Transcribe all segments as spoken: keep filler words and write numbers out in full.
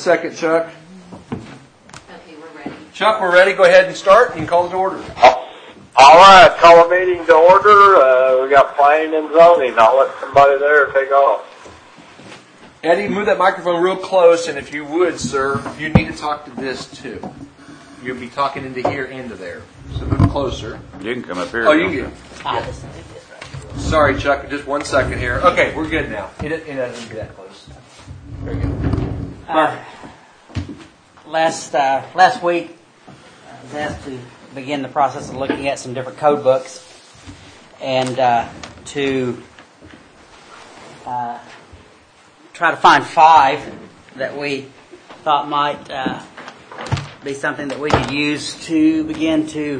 second, Chuck. Okay, we're ready. Chuck, we're ready. Go ahead and start. You can call it to order. All right, call a meeting to order. Uh, we got planning and zoning. I'll let somebody there take off. Eddie, move that microphone real close, and if you would, sir, you need to talk to this too. You'll be talking into here, into there. So move closer. You can come up here. Oh, you can. Yeah. Sorry, Chuck. Just one second here. Okay, we're good now. It, it doesn't be that close. Very good. Uh, last uh, last week, I was asked to begin the process of looking at some different code books and uh, to uh, try to find five that we thought might uh, be something that we could use to begin to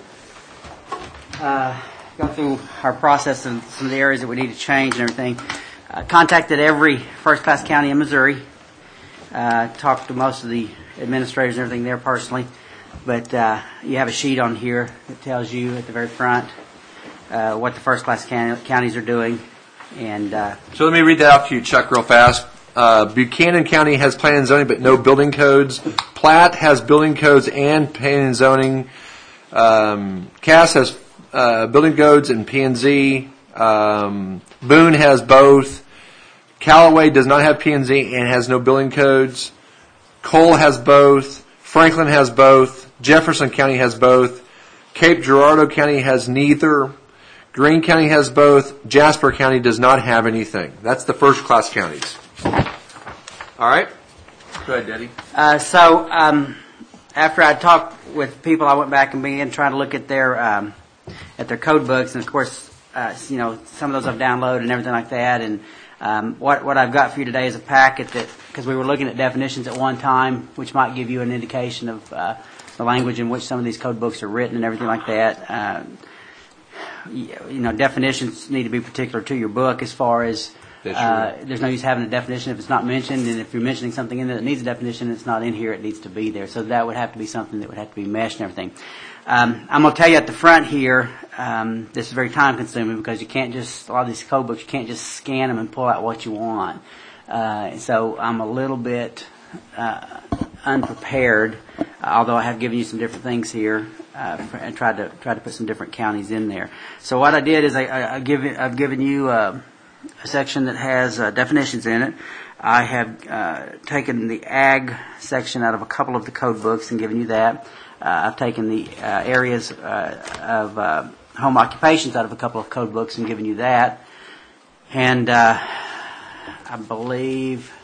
uh, go through our process and some of the areas that we need to change and everything. Uh, contacted every first-class county in Missouri. Uh, talked to most of the administrators and everything there personally. But uh, you have a sheet on here that tells you at the very front uh, what the first-class counties are doing. And uh, so let me read that out to you, Chuck, real fast. Uh, Buchanan County has planning and zoning, but no building codes. Platte has building codes and planning and zoning. Um, Cass has uh, building codes and P and Z. Um, Boone has both. Callaway does not have P and Z and has no building codes. Cole has both. Franklin has both. Jefferson County has both. Cape Girardeau County has neither. Greene County has both. Jasper County does not have anything. That's the first-class counties. All right? Go ahead, Daddy. Uh, so um, after I talked with people, I went back and began trying to look at their um, at their code books, and of course, uh, you know, some of those I've downloaded and everything like that. And um, what what I've got for you today is a packet that, because we were looking at definitions at one time, which might give you an indication of uh, the language in which some of these code books are written and everything like that. Uh, you know, definitions need to be particular to your book as far as uh, there's no use having a definition if it's not mentioned, and if you're mentioning something in there that needs a definition and it's not in here, it needs to be there. So that would have to be something that would have to be meshed and everything. Um, I'm going to tell you at the front here, um, this is very time consuming because you can't just, a lot of these code books, you can't just scan them and pull out what you want. Uh, so I'm a little bit uh, unprepared, although I have given you some different things here. Uh, and tried to try to put some different counties in there. So what I did is I, I, I give it, I've given you uh, a section that has uh, definitions in it. I have uh, taken the ag section out of a couple of the code books and given you that. Uh, I've taken the uh, areas uh, of uh, home occupations out of a couple of code books and given you that. And uh, I believe.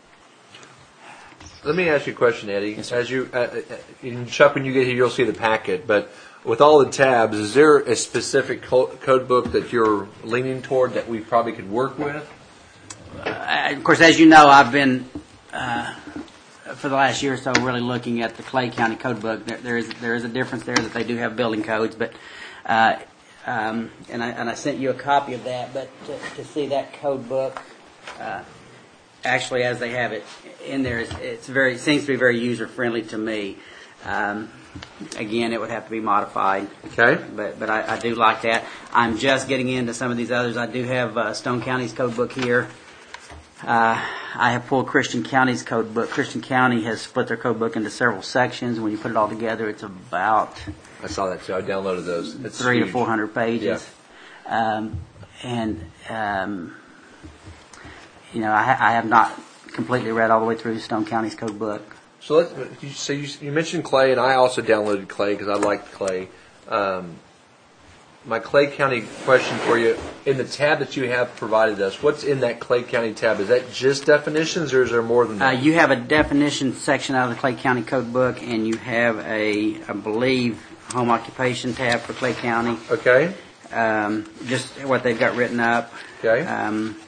Let me ask you a question, Eddie. Yes, sir. As you, uh, in Chuck, when you get here, you'll see the packet. But with all the tabs, is there a specific co- code book that you're leaning toward that we probably could work with? Uh, of course, as you know, I've been uh, for the last year or so really looking at the Clay County Code Book. There, there is there is a difference there that they do have building codes, but uh, um, and I and I sent you a copy of that. But to, to see that code book. Uh, Actually, as they have it in there, it's, it's very it seems to be very user friendly to me. Um, again, it would have to be modified. Okay. But but I, I do like that. I'm just getting into some of these others. I do have uh, Stone County's code book here. Uh, I have pulled Christian County's code book. Christian County has split their code book into several sections. When you put it all together, it's about I saw that too. I downloaded those. It's three huge. to four hundred pages. Yeah. Um, and um, You know, I, ha- I have not completely read all the way through Stone County's code book. So let's. So you, you mentioned Clay, and I also downloaded Clay because I liked Clay. Um, my Clay County question for you: in the tab that you have provided us, what's in that Clay County tab? Is that just definitions, or is there more than that? Uh, you have a definition section out of the Clay County code book, and you have a, I believe, home occupation tab for Clay County. Okay. Um, just what they've got written up. Okay. Um,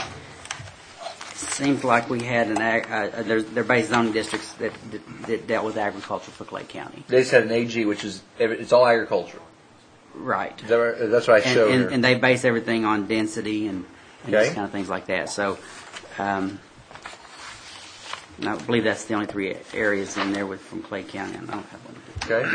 Seems like we had an ag, uh, there's they're based zoning districts that, that that dealt with agriculture for Clay County. They said an A G, which is it's all agriculture. Right. Is that right? That's what I and, showed and, here. and they base everything on density and, and Okay. just kind of things like that. So, um, I believe that's the only three areas in there with from Clay County. I don't have one. Okay.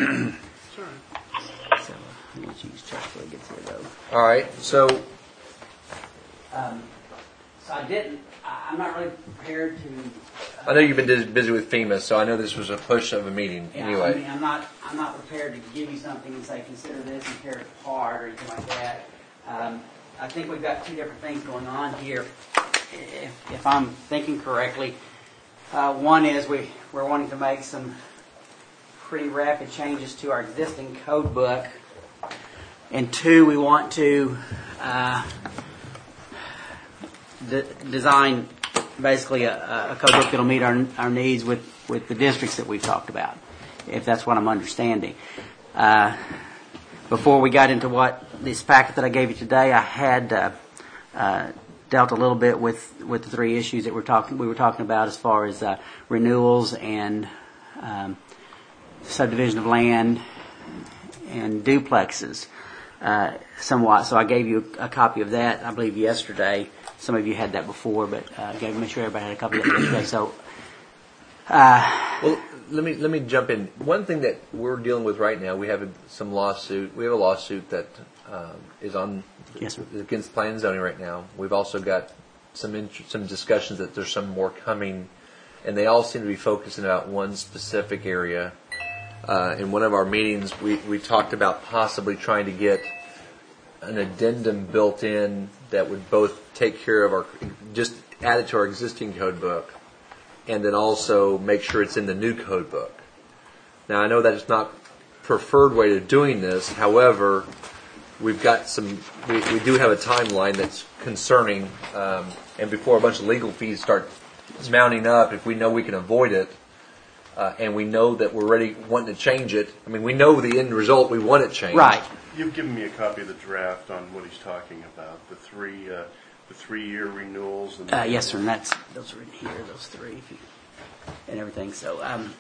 So I'm going to use Chuck before he gets here, though. All right. So, Um, so I didn't. I- I'm not really prepared to. I know you've been dis- busy with FEMA, so I know this was a push of a meeting. Yeah, anyway, I mean, I'm not, I'm not prepared to give you something and say, consider this and tear it apart or anything like that. Um, I think we've got two different things going on here. If, if I'm thinking correctly, uh, one is we, we're wanting to make some pretty rapid changes to our existing code book. And two, we want to uh, de- design basically a, a code book that will meet our, our needs with, with the districts that we've talked about, if that's what I'm understanding. Uh, before we got into what this packet that I gave you today, I had uh, uh, dealt a little bit with, with the three issues that we're talking we were talking about as far as uh, renewals and um, subdivision of land and duplexes. Uh, somewhat. So I gave you a, a copy of that, I believe, yesterday. Some of you had that before, but uh, gave make sure everybody had a copy of that yesterday. So, uh, well, let me let me jump in. One thing that we're dealing with right now, we have a, some lawsuit. We have a lawsuit that um, is on Yes, sir. against planning and zoning right now. We've also got some int- some discussions that there's some more coming, and they all seem to be focusing about one specific area. Uh, in one of our meetings, we, we talked about possibly trying to get an addendum built in that would both take care of our, just add it to our existing code book, and then also make sure it's in the new code book. Now, I know that it's not preferred way of doing this. However, we've got some, we, we do have a timeline that's concerning, um, and before a bunch of legal fees start mounting up, if we know we can avoid it, Uh, and we know that we're ready, wanting to change it. I mean, we know the end result. We want it changed. right. You've given me a copy of the draft on what he's talking about, the three, uh, the three-year renewals. And Uh, yes, sir. And that's those are in here, those three, if you, and everything. So, um,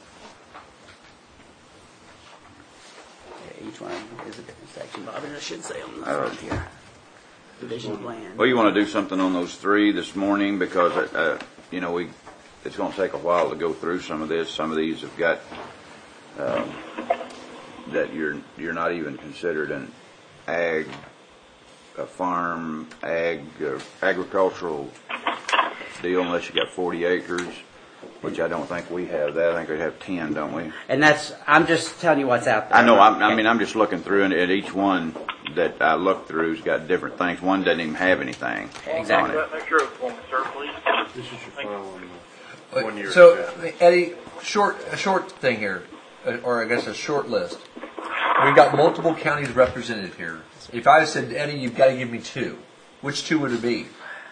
yeah, each one is a different section. Bob, I should say on the front here. Division of land. Well, you want to do something on those three this morning because, uh, you know, we it's going to take a while to go through some of this. Some of these have got um, that you're you're not even considered an ag, a farm, ag, uh, agricultural deal unless you got forty acres, which I don't think we have that. I think we have ten, don't we? And that's, I'm just telling you what's out there. I know. I'm, I mean, I'm just looking through, and at each one that I look through has got different things. One doesn't even have anything Exactly. on it. Make sure it's one, sir, please. This is your final one. uh, One year. So, extension. Eddie, short a short thing here, uh, or I guess a short list. We've got multiple counties represented here. If I said, Eddie, you've got to give me two, which two would it be?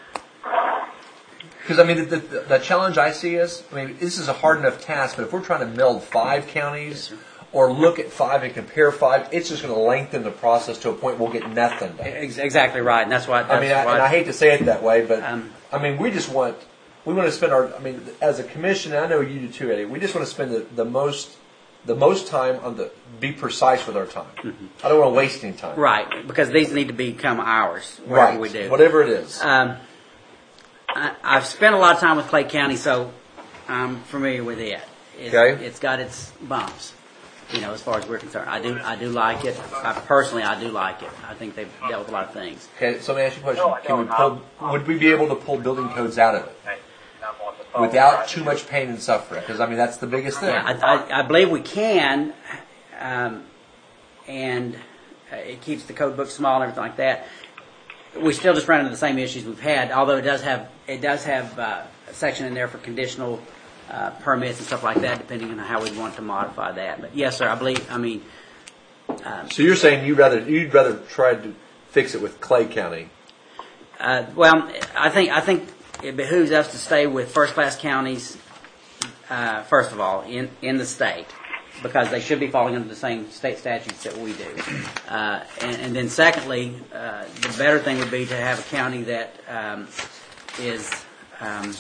Because I mean, the, the, the challenge I see is, I mean, this is a hard enough task, but if we're trying to meld five counties or look at five and compare five, it's just going to lengthen the process to a point we'll get nothing done. Ex- Exactly right, and that's why. That's I mean, I, why and I hate to say it that way, but Um, I mean, we just want we want to spend our. I mean, as a commission, and I know you do too, Eddie. We just want to spend the, the most the most time on the be precise with our time. Mm-hmm. I don't want to waste any time. Right, because these need to become ours, whatever Right. we do. Whatever it is. Um, I, I've spent a lot of time with Clay County, so I'm familiar with it. It's, Okay. It's got its bumps, you know, as far as we're concerned. I do, I do like it. I, personally, I do like it. I think they've dealt with a lot of things. Okay, so let me ask you a question. No, I Can we don't. pull? Would we be able to pull building codes out of it without too much pain and suffering? Because I mean, that's the biggest thing. I, I, I believe we can, um, and uh, it keeps the code book small and everything like that. We still just run into the same issues we've had, although it does have it does have uh, a section in there for conditional uh, permits and stuff like that, depending on how we want to modify that. But yes, sir, I believe. I mean, um, So you're saying you'd rather you'd rather try to fix it with Clay County? uh, well, I think I think it behooves us to stay with first class counties uh, first of all in in the state, because they should be falling under the same state statutes that we do. Uh, and, and then secondly, uh, the better thing would be to have a county that um, is um,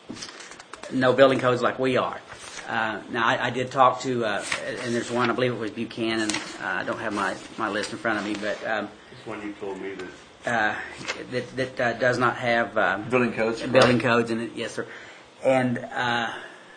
no building codes like we are. Uh, now, I, I did talk to, uh, and there's one, I believe it was Buchanan. Uh, I don't have my, my list in front of me, but um, This one you told me that uh, that, that uh, does not have um, Building codes. building codes in it. Yes, sir. And uh,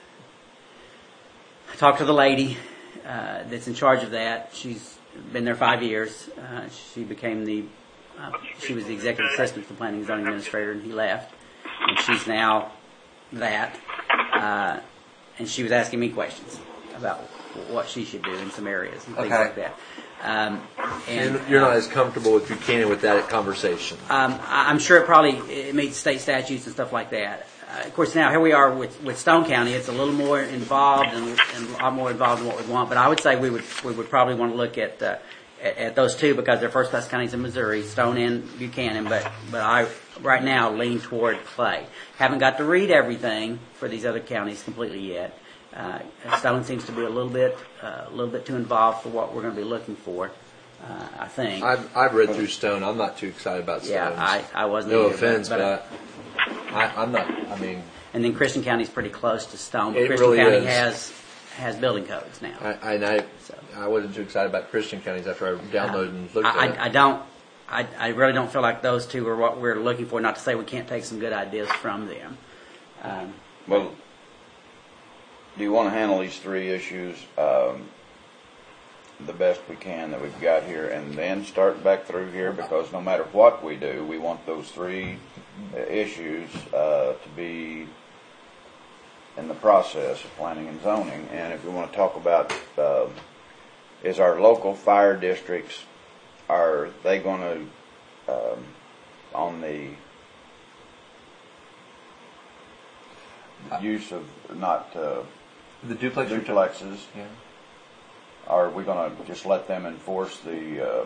I talked to the lady uh, that's in charge of that. She's been there five years. Uh, she became the uh, she was the executive assistant to the planning and zoning administrator, and he left. And she's now that. uh, and she was asking me questions about what she should do in some areas and things Okay. like that. Um, and And you're not as comfortable with Buchanan with that conversation. Um, I- I'm sure it probably it meets state statutes and stuff like that. Uh, of course, now here we are with, with Stone County. It's a little more involved and, and a lot more involved in what we want. But I would say we would we would probably want to look at uh, at, at those two because they're first class counties in Missouri, Stone and Buchanan. But but I right now lean toward Clay. Haven't got to read everything for these other counties completely yet. Uh, Stone seems to be a little bit uh, a little bit too involved for what we're going to be looking for. Uh, I think. I've, I've read through Stone. I'm not too excited about Stone. Yeah, I, I wasn't. No either, offense, but, but, I, I, I'm not. I mean, and then Christian County's pretty close to Stone. But It Christian really County is. has has building codes now. I, I, and I, So. I wasn't too excited about Christian counties after I downloaded and looked I, at it. I, I don't. I, I really don't feel like those two are what we're looking for. Not to say we can't take some good ideas from them. Um, Well, do you want to handle these three issues um, the best we can that we've got here, and then start back through here? Because no matter what we do, we want those three uh, issues uh, to be in the process of planning and zoning. And if we want to talk about uh, is our local fire districts, are they going to um, on the use of not uh, the duplex. you're talking- duplexes, Yeah. are we going to just let them enforce the uh,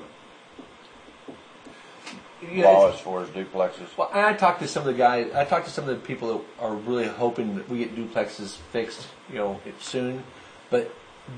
Yeah, law it's- as far as duplexes? Well, and I talked to some of the guys. I talked to some of the people that are really hoping that we get duplexes fixed, you know, soon. But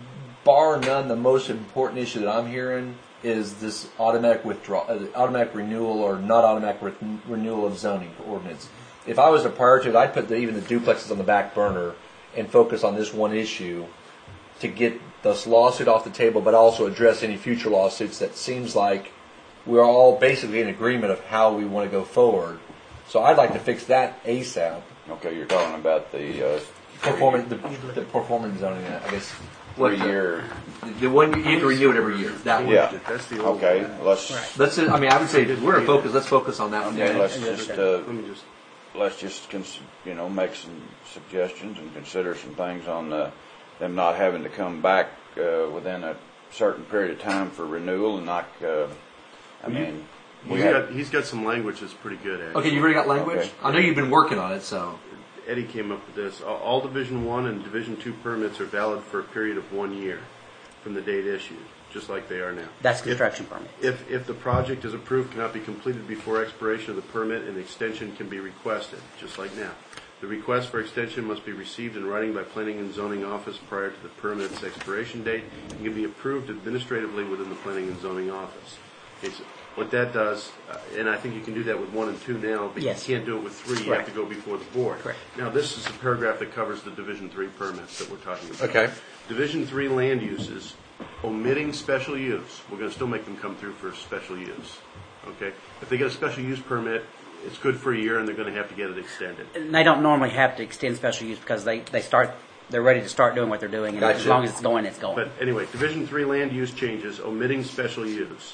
bar none, the most important issue that I'm hearing is this automatic withdrawal, uh, automatic renewal, or not automatic re- renewal of zoning ordinance. If I was to prioritize, I'd put the, even the duplexes on the back burner and focus on this one issue to get this lawsuit off the table, but also address any future lawsuits that seems like we're all basically in agreement of how we want to go forward. So I'd like to fix that ASAP. Okay, you're talking about the uh, Performance, the, the performance zoning, I guess. three-year. The one you have to renew it every year. That one. Yeah. That's the old. Okay, let's Let's. I mean, I would say we're gonna focus. Let's focus on that one. yeah, let's just uh, Let me just. let's just cons- you know make some suggestions and consider some things on uh, them not having to come back uh, within a certain period of time for renewal, and not. Uh, I mean, we He's had, got, he's got some language that's pretty good, actually. Okay, you've already got language. Okay. I know you've been working on it, so. Eddie came up with this. All- All Division One and Division Two permits are valid for a period of one year from the date issued, just like they are now. that's If- construction permit. If, if the project is approved, cannot be completed before expiration of the permit, an extension can be requested, just like now. The request for extension must be received in writing by Planning and Zoning Office prior to the permit's expiration date and can be approved administratively within the Planning and Zoning Office. Okay, so what that does, uh, and I think you can do that with one and two now, but Yes. you can't do it with three. You have Correct. to go before the board. Correct. Now, this is a paragraph that covers the Division Three permits that we're talking about. Okay. Division Three land uses, omitting special use. We're going to still make them come through for special use. Okay. If they get a special use permit, it's good for a year, and they're going to have to get it extended. And they don't normally have to extend special use because they, they start they're ready to start doing what they're doing, and as Gotcha. long as it's going, it's going. But anyway, Division Three land use changes, omitting special use,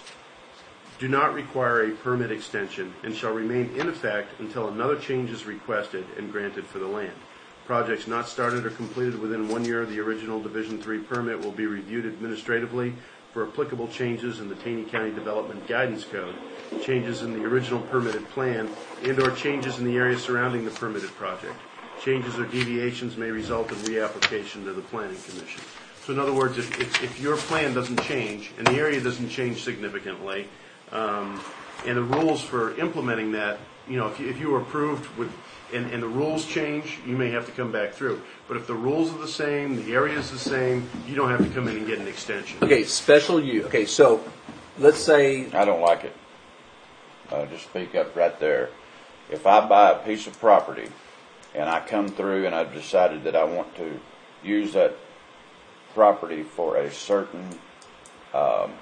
do not require a permit extension and shall remain in effect until another change is requested and granted for the land. Projects not started or completed within one year of the original Division Three permit will be reviewed administratively for applicable changes in the Taney County Development Guidance Code, changes in the original permitted plan, and/or changes in the area surrounding the permitted project. Changes or deviations may result in reapplication to the Planning Commission. So in other words, if, if, if your plan doesn't change and the area doesn't change significantly, um, and the rules for implementing that, you know, if you, if you were approved with, and, and the rules change, you may have to come back through. But if the rules are the same, the area is the same, you don't have to come in and get an extension. Okay, special use. Okay, so let's say. I don't like it. Uh, just speak up right there. If I buy a piece of property and I come through and I've decided that I want to use that property for a certain, um,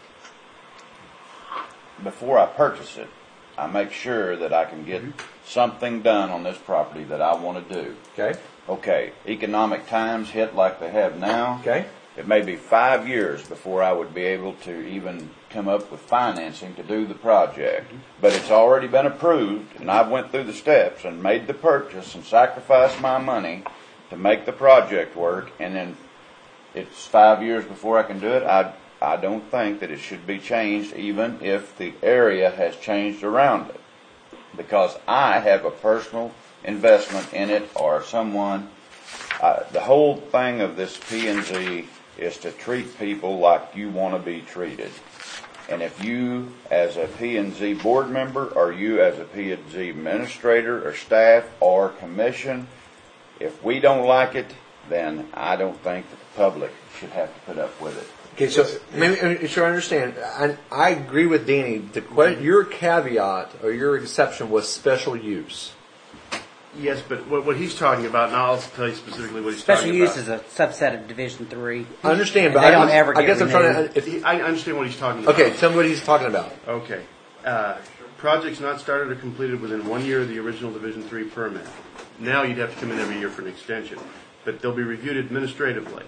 before I purchase it, I make sure that I can get something done on this property that I want to do. Okay. Okay, economic times hit like they have now. Okay. It may be five years before I would be able to even come up with financing to do the project. But it's already been approved, and I went through the steps and made the purchase and sacrificed my money to make the project work, and then it's five years before I can do it, I, I don't think that it should be changed even if the area has changed around it. Because I have a personal investment in it, or someone, uh, the whole thing of this P and Z is to treat people like you want to be treated. And if you, as a P and Z board member, or you as a P and Z administrator or staff or commission, if we don't like it, then I don't think that the public should have to put up with it. Okay, so maybe sure I understand. I, I agree with Danny. The que- your caveat or your exception was special use. Yes, but what, what he's talking about, and I'll tell you specifically what he's Special talking use about. is a subset of Division Three. I understand, And but they I, don't just- ever I get guess I'm trying renewed. to. If, He- I understand what he's talking about. okay, tell me what he's talking about. Okay. Uh, projects not started or completed within one year of the original Division Three permit. Now you'd have to come in every year for an extension, but they'll be reviewed administratively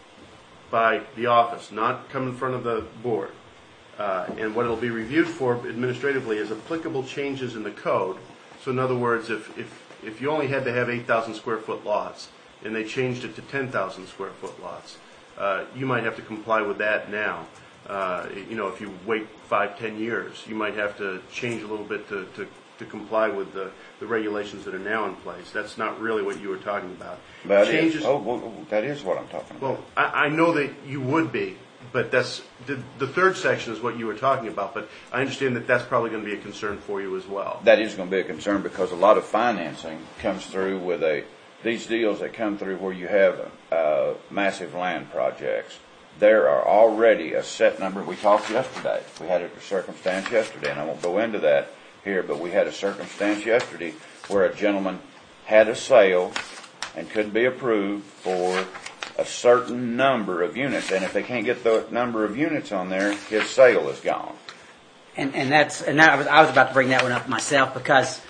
by the office, not come in front of the board. Uh, and what it'll be reviewed for administratively is applicable changes in the code. So in other words, if, if, if you only had to have eight thousand square foot lots and they changed it to ten thousand square foot lots, uh, you might have to comply with that now. Uh, you know, if you wait five, ten years, you might have to change a little bit to, to, to comply with the, the regulations that are now in place. That's not really what you were talking about. That Changes. is, oh, well, that is what I'm talking about. Well, I, I know that you would be, but that's the, the third section is what you were talking about. But I understand that that's probably going to be a concern for you as well. That is going to be a concern because a lot of financing comes through with a these deals that come through where you have uh, massive land projects. There are already a set number. We talked yesterday. We had a circumstance yesterday, and I won't go into that here, but we had a circumstance yesterday where a gentleman had a sale and could be approved for a certain number of units, and if they can't get the number of units on there, his sale is gone. And and that's and that, I was I was about to bring that one up myself because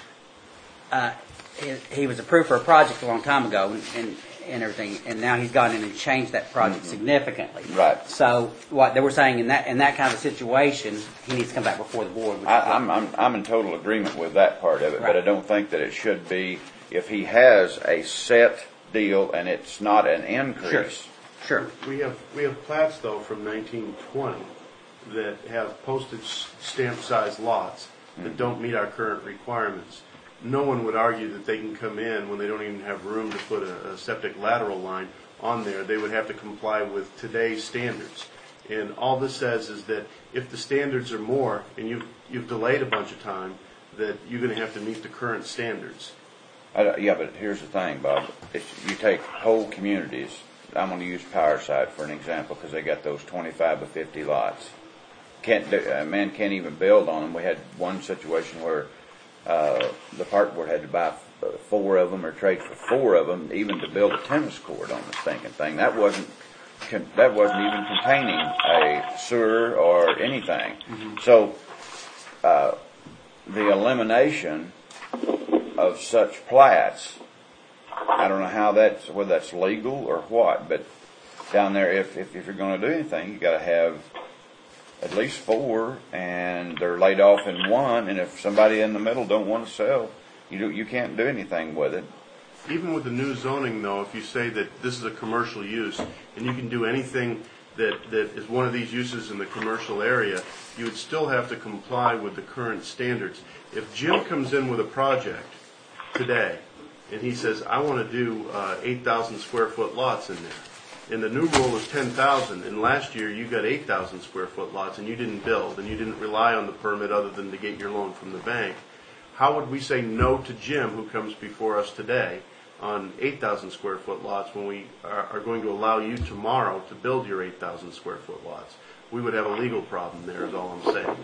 uh, he, he was approved for a project a long time ago and, and, and everything, and now he's gone in and changed that project Mm-hmm. significantly. Right. So what they were saying in that in that kind of a situation, he needs to come back before the board. which I, is what- I'm, I'm I'm in total agreement with that part of it, but Right. I don't think that it should be if he has a set deal and it's not an increase. Sure. We have we have plats though from nineteen twenty that have postage stamp size lots that don't meet our current requirements. No one would argue that they can come in when they don't even have room to put a, a septic lateral line on there. They would have to comply with today's standards. And all this says is that if the standards are more and you've, you've delayed a bunch of time, that you're going to have to meet the current standards. I don't- yeah, but here's the thing, Bob. If you take whole communities, I'm going to use Powerside for an example because they got those twenty-five by fifty lots. Can't do, a man can't even build on them. We had one situation where uh, the park board had to buy four of them or trade for four of them, even to build a tennis court on the stinking thing. That wasn't con- that wasn't even containing a sewer or anything. So uh, the elimination of such plats, I don't know how that's, whether that's legal or what, but down there, if, if, if you're going to do anything, you got to have at least four, and they're laid off in one, and if somebody in the middle don't want to sell, you do, you can't do anything with it. Even with the new zoning, though, if you say that this is a commercial use and you can do anything that, that is one of these uses in the commercial area, you would still have to comply with the current standards. If Jim comes in with a project today and he says, I want to do uh, eight thousand square foot lots in there, and the new rule is ten thousand, and last year you got eight thousand square foot lots and you didn't build and you didn't rely on the permit other than to get your loan from the bank, how would we say no to Jim who comes before us today on eight thousand square foot lots when we are, are going to allow you tomorrow to build your eight thousand square foot lots? We would have a legal problem there is all I'm saying.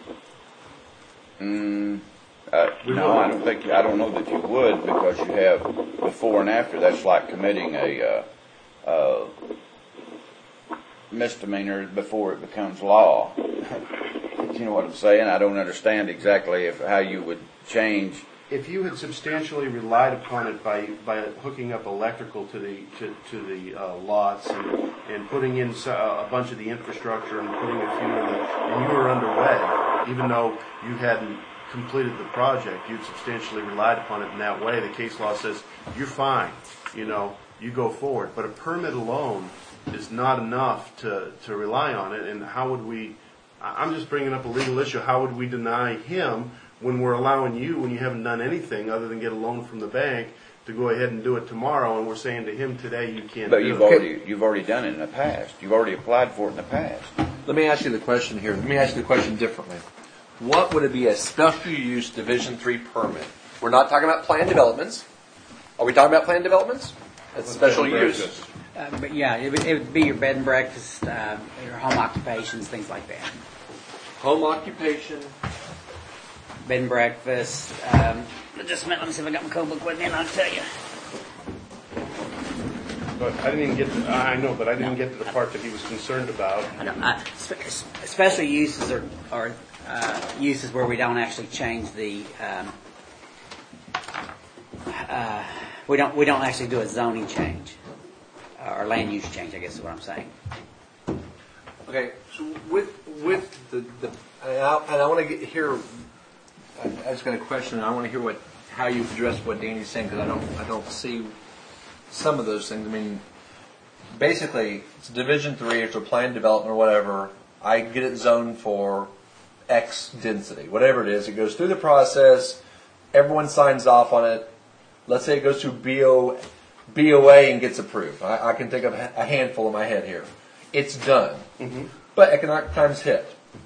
Mm, uh, We no, will. I don't think, I don't know that you would, because you have before and after. That's like committing a uh, uh, misdemeanor before it becomes law. You know what I'm saying? I don't understand exactly if how you would change. If you had substantially relied upon it by, by hooking up electrical to the to, to the uh, lots and, and putting in so- a bunch of the infrastructure and putting a few of the, and you were underway, even though you hadn't completed the project, you'd substantially relied upon it in that way. The case law says you're fine, you know, you go forward. But a permit alone is not enough to, to rely on it. And how would we, I- I'm just bringing up a legal issue, how would we deny him when we're allowing you, when you haven't done anything other than get a loan from the bank, to go ahead and do it tomorrow, and we're saying to him today, you can't But do you've it. already, you've already done it in the past. You've already applied for it in the past. Let me ask you the question here. Let me ask you the question differently. What would it be a special use Division three permit? We're not talking about planned developments. Are we talking about planned developments? It's special use. Uh, but yeah, it would, it would be your bed and breakfast, uh, your home occupations, things like that. Home occupation. Bed and breakfast. Um, just a minute, let me see if I got my code book with me, and I'll tell you. But I didn't even get to, I know, but I didn't get to the part that he was concerned about. I don't, uh, spe- special uses are, are uh, uses where we don't actually change the. Um, uh, we don't we don't actually do a zoning change or land use change. I guess is what I'm saying. Okay, so with with the, the and I, and I want to get here. I, I just got a question. And I want to hear what how you address what Danny's saying, because I don't I don't see some of those things. I mean, basically, it's Division Three, it's a planned development or whatever. I get it zoned for X density, whatever it is. It goes through the process. Everyone signs off on it. Let's say it goes through B O, B O A and gets approved. I, I can think of a handful in my head here. It's done. Mm-hmm. But economic times hit.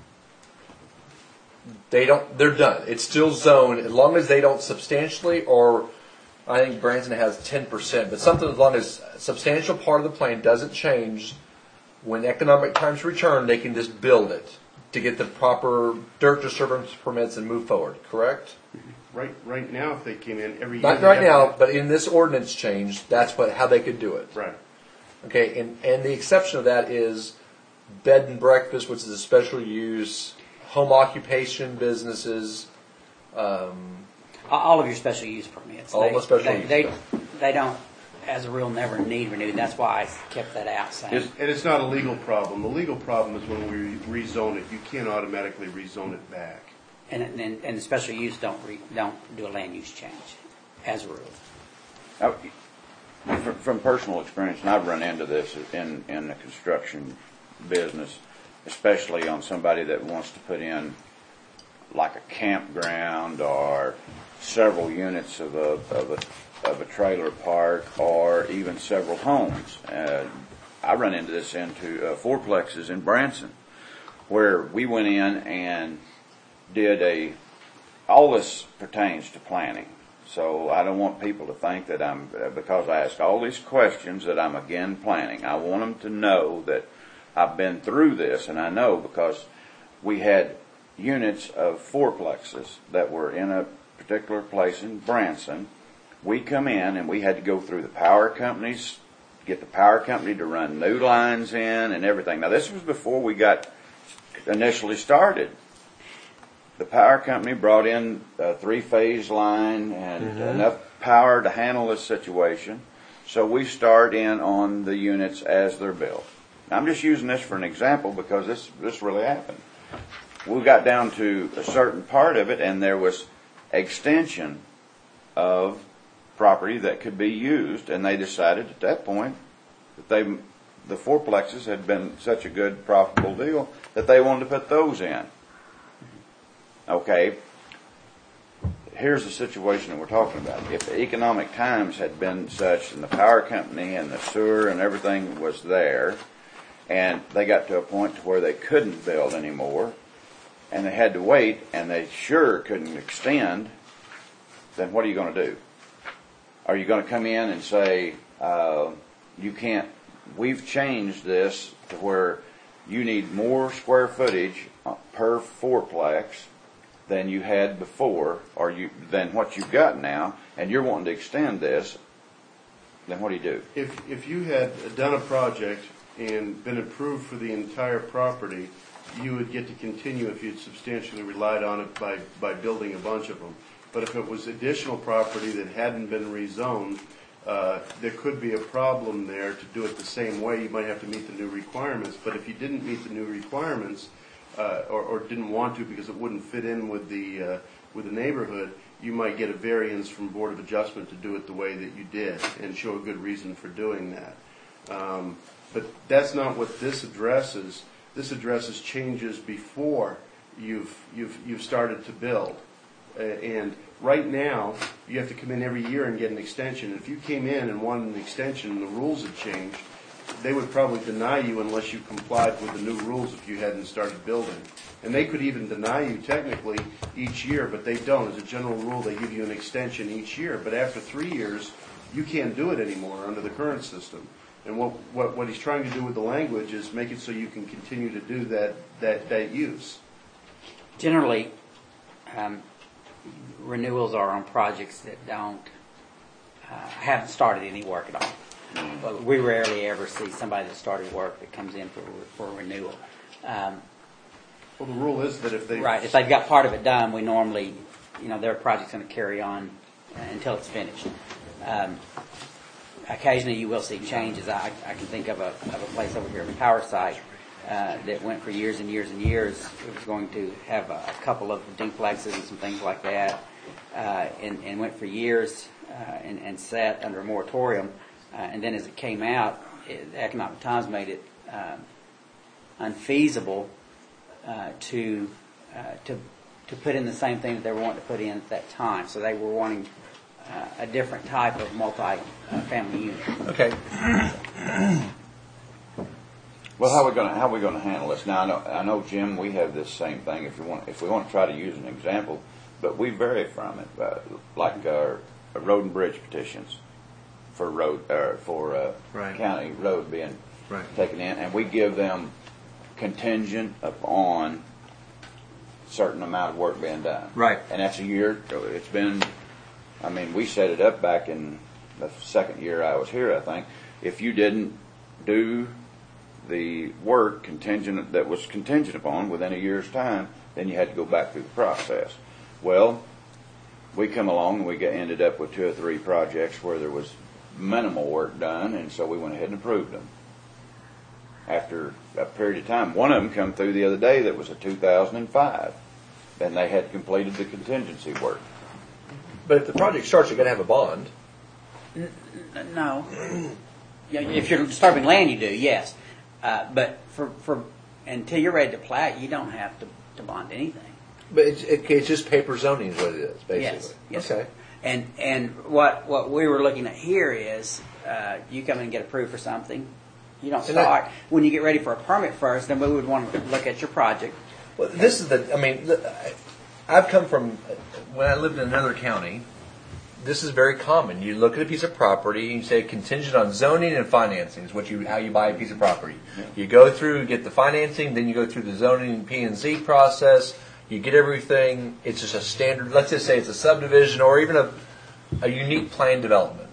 They don't. They're done. It's still zoned as long as they don't substantially, or I think Branson has ten percent, but something as long as a substantial part of the plan doesn't change. When economic times return, they can just build it to get the proper dirt disturbance permits and move forward. Correct? Right, right now, if they came in every year. Not they right have now, to- but in this ordinance change, that's what how they could do it. Right. Okay, and, and the exception of that is bed and breakfast, which is a special use, home occupation businesses. Um, All of your special use permits. All they, the special they, use they, stuff. they don't, as a rule, never need renewed. That's why I kept that out. Saying. And it's not a legal problem. The legal problem is when we rezone it, you can't automatically rezone it back. And, and, and the special use don't re, don't do a land use change, as a rule. Now, from, from personal experience, and I've run into this in, in the construction business, especially on somebody that wants to put in like a campground or several units of a, of a, of a trailer park or even several homes. Uh, I run into this into uh, fourplexes in Branson, where we went in and did a, all this pertains to planning. So I don't want people to think that I'm, because I ask all these questions, that I'm again planning. I want them to know that I've been through this, and I know because we had units of fourplexes that were in a particular place in Branson. We come in and we had to go through the power companies, get the power company to run new lines in and everything. Now this was before we got initially started. The power company brought in a three-phase line and mm-hmm. enough power to handle this situation. So we start in on the units as they're built. Now, I'm just using this for an example because this this really happened. We got down to a certain part of it, and there was extension of property that could be used, and they decided at that point that they the fourplexes had been such a good profitable deal that they wanted to put those in. Okay, here's the situation that we're talking about. If the economic times had been such, and the power company and the sewer and everything was there, and they got to a point to where they couldn't build anymore, and they had to wait, and they sure couldn't extend, then what are you going to do? Are you going to come in and say, uh, you can't, we've changed this to where you need more square footage per fourplex than you had before, or you than what you've got now, and you're wanting to extend this, then what do you do? If if you had done a project and been approved for the entire property, you would get to continue if you'd substantially relied on it by, by building a bunch of them. But if it was additional property that hadn't been rezoned, uh, there could be a problem there to do it the same way. You might have to meet the new requirements. But if you didn't meet the new requirements, uh, or, or didn't want to because it wouldn't fit in with the uh, with the neighborhood, you might get a variance from Board of Adjustment to do it the way that you did and show a good reason for doing that. Um, but that's not what this addresses. This addresses changes before you've you've you've started to build. Uh, and right now, you have to come in every year and get an extension. If you came in and wanted an extension and the rules had changed, they would probably deny you unless you complied with the new rules if you hadn't started building. And they could even deny you technically each year, but they don't. As a general rule, they give you an extension each year. But after three years, you can't do it anymore under the current system. And what, what, what he's trying to do with the language is make it so you can continue to do that, that, that use. Generally, um, renewals are on projects that don't, uh, haven't started any work at all. But we rarely ever see somebody that started work that comes in for, for renewal. Um, Well, the rule is that if they... right, if they've got part of it done, we normally, you know, their project's going to carry on until it's finished. Um, occasionally you will see changes. I, I can think of a, of a place over here at the power site uh, that went for years and years and years. It was going to have a, a couple of duplexes and some things like that, uh, and, and went for years uh, and, and sat under a moratorium. Uh, and then as it came out, it, the Economic Times made it um, unfeasible uh, to uh, to to put in the same thing that they were wanting to put in at that time. So they were wanting uh, a different type of multi-family unit. Okay. Well, how are we going to how are we going to handle this? Now, I know, I know, Jim, we have this same thing. If we want, if we want to try to use an example, but we vary from it, uh, like our road and bridge petitions for road or for uh, Right. county road being Right. taken in, and we give them contingent upon certain amount of work being done. Right. And that's a year. It's been. I mean, we set it up back in the second year I was here, I think. If you didn't do the work contingent that was contingent upon within a year's time, then you had to go back through the process. Well, we come along and we get, ended up with two or three projects where there was minimal work done, and so we went ahead and approved them. After a period of time, one of them come through the other day that was a two thousand five, and they had completed the contingency work. But if the project starts, you're going to have a bond. No. Yeah, if you're disturbing land, you do, yes. Uh, but for, for until you're ready to plat, you don't have to, to bond anything. But it's, it, it's just paper zoning is what it is, basically. Yes. Yes. Okay. And and what what we were looking at here is uh, you come in and get approved for something. You don't And that- start when you get ready for a permit first. Then we would want to look at your project. Well, this is the. I mean, the, I- I've come from when I lived in another county. This is very common. You look at a piece of property and you say contingent on zoning and financing is what you how you buy a piece of property. You go through, you get the financing, then you go through the zoning and P and Z process. You get everything. It's just a standard. Let's just say it's a subdivision or even a a unique plan development.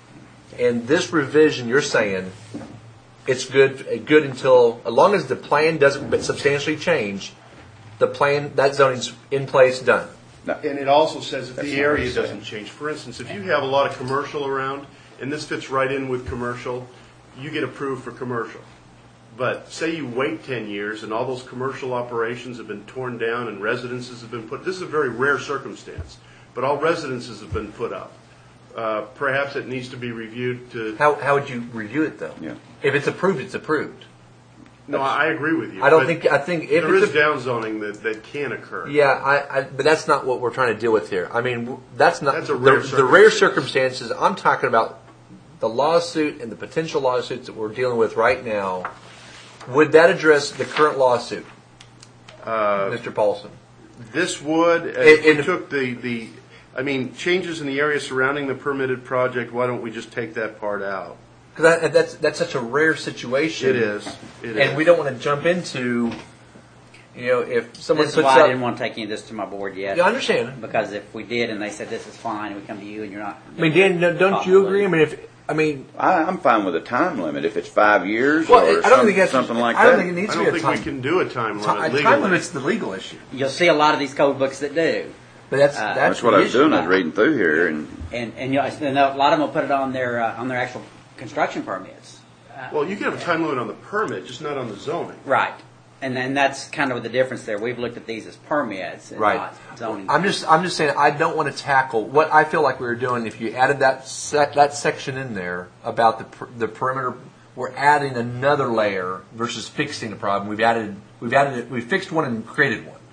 And this revision, you're saying it's good good until as long as the plan doesn't substantially change. The plan that zoning's in place, done. And it also says if That's the not what area it's saying. doesn't change. For instance, if you have a lot of commercial around, and this fits right in with commercial, you get approved for commercial. But say you wait ten years and all those commercial operations have been torn down and residences have been put, this is a very rare circumstance, but all residences have been put up. Uh, perhaps it needs to be reviewed to... How how would you review it though? Yeah. If it's approved, it's approved. No, I agree with you. I don't but think I think if there it's is a, downzoning that, that can occur. yeah, I, I but that's not what we're trying to deal with here. I mean, w- that's not That's a the, rare the rare circumstance. circumstances. I'm talking about the lawsuit and the potential lawsuits that we're dealing with right now. Would that address the current lawsuit, Uh, Mister Paulson? This would, uh, And- if we and- took the, the, I mean, changes in the area surrounding the permitted project, why don't we just take that part out? Because that, that's that's such a rare situation. It is. It and is. we don't want to jump into, you know, if someone This is puts why I up. didn't want to take any of this to my board yet. Yeah, I understand. Because if we did and they said this is fine, and we come to you and you're not. I mean, Dan, no- don't you agree? I mean, if I mean, I, I'm fine with a time limit if it's five years well, or I don't some- think that's something like I don't that. think it needs I to don't be a think time. we can do a time Ti- limit a legally. time limit's the legal issue. You'll see a lot of these code books that do, But that's Uh, that's, That's what the I was issue. doing. I was reading through here, and and and, you know, and a lot of them will put it on their uh, on their actual construction permits. Uh, Well, you can have a time limit on the permit, just not on the zoning. Right. And then that's kind of the difference there. We've looked at these as permits and Right. not zoning. I'm just I'm just saying I don't want to tackle what I feel like we were doing. If you added that sec, that section in there about the per, the perimeter, we're adding another layer versus fixing the problem. We've added we've added it. We fixed one and created one.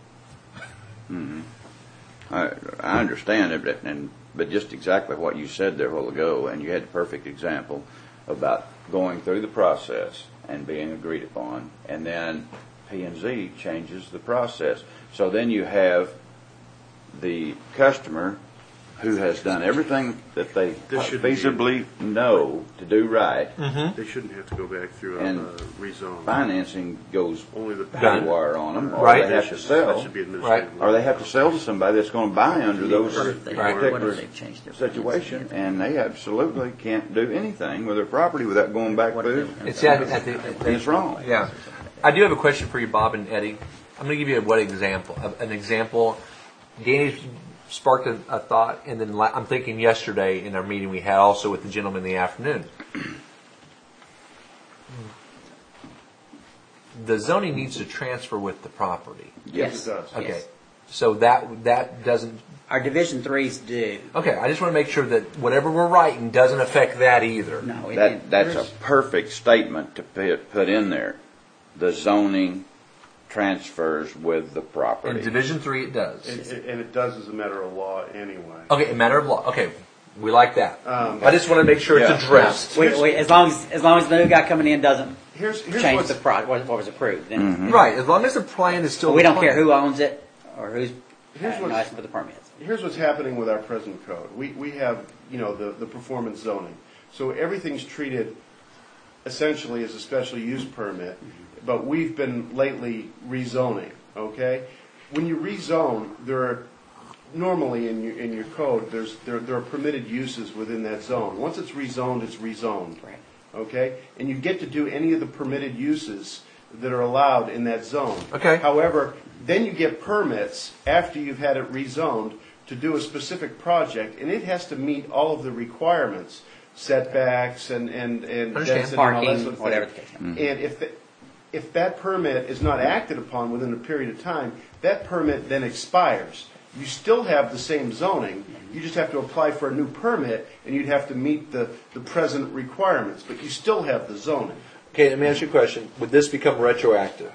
I, I understand it, but, and, but just exactly what you said there a while ago, and you had the perfect example about going through the process and being agreed upon, and then P and Z changes the process. So then you have the customer who has done everything that they This should be- feasibly know to do right. They shouldn't have to go back through a And uh, rezone. Financing goes Only the haywire on them, or Right. they have to That sell. should be Right. administrative. Or they have to sell to somebody that's going to buy under those What if they- Right. what if particular they've changed their situation, plans? and they absolutely can't do anything with their property without going back What if through. they- It's at, at the, And it's wrong. Yeah, I do have a question for you, Bob and Eddie. I'm going to give you a what example? An example. Danny sparked a, a thought, and then la- I'm thinking yesterday in our meeting we had also with the gentleman in the afternoon. The zoning needs to transfer with the property. Yes, it does. Okay, Yes. so that that doesn't. Our Division Threes do. Okay, I just want to make sure that whatever we're writing doesn't affect that either. No, it, That, it, that's a there's- perfect statement to put, put in there. The zoning transfers with the In property. Division Three, it does. And, and it does as a matter of law anyway. Okay, a matter of law. Okay, we like that. Um, I just want to make sure Yeah. it's addressed. we, we, as long as as long as the new guy coming in doesn't Here's, here's change what's, the pro, what, what was approved, then Right, as long as the plan is still. we don't the care plan. who owns it or who's Here's uh, what's- asking for the permits. here's what's happening with our present code. We, we have, you know, the, the performance zoning. So everything's treated essentially as a special use permit, but we've been lately rezoning, okay? When you rezone, there are, normally in your, in your code, there's, there, there are permitted uses within that zone. Once it's rezoned, it's rezoned. Right. Okay? And you get to do any of the permitted uses that are allowed in that zone. Okay. However, then you get permits after you've had it rezoned to do a specific project, and it has to meet all of the requirements, setbacks and, and, and Understand. density and all that Parking, sort of thing. whatever the case. And if, the, if that permit is not acted upon within a period of time, that permit then expires. You still have the same zoning, you just have to apply for a new permit, and you'd have to meet the, the present requirements, but you still have the zoning. Okay, let me ask you a question. Would this become retroactive?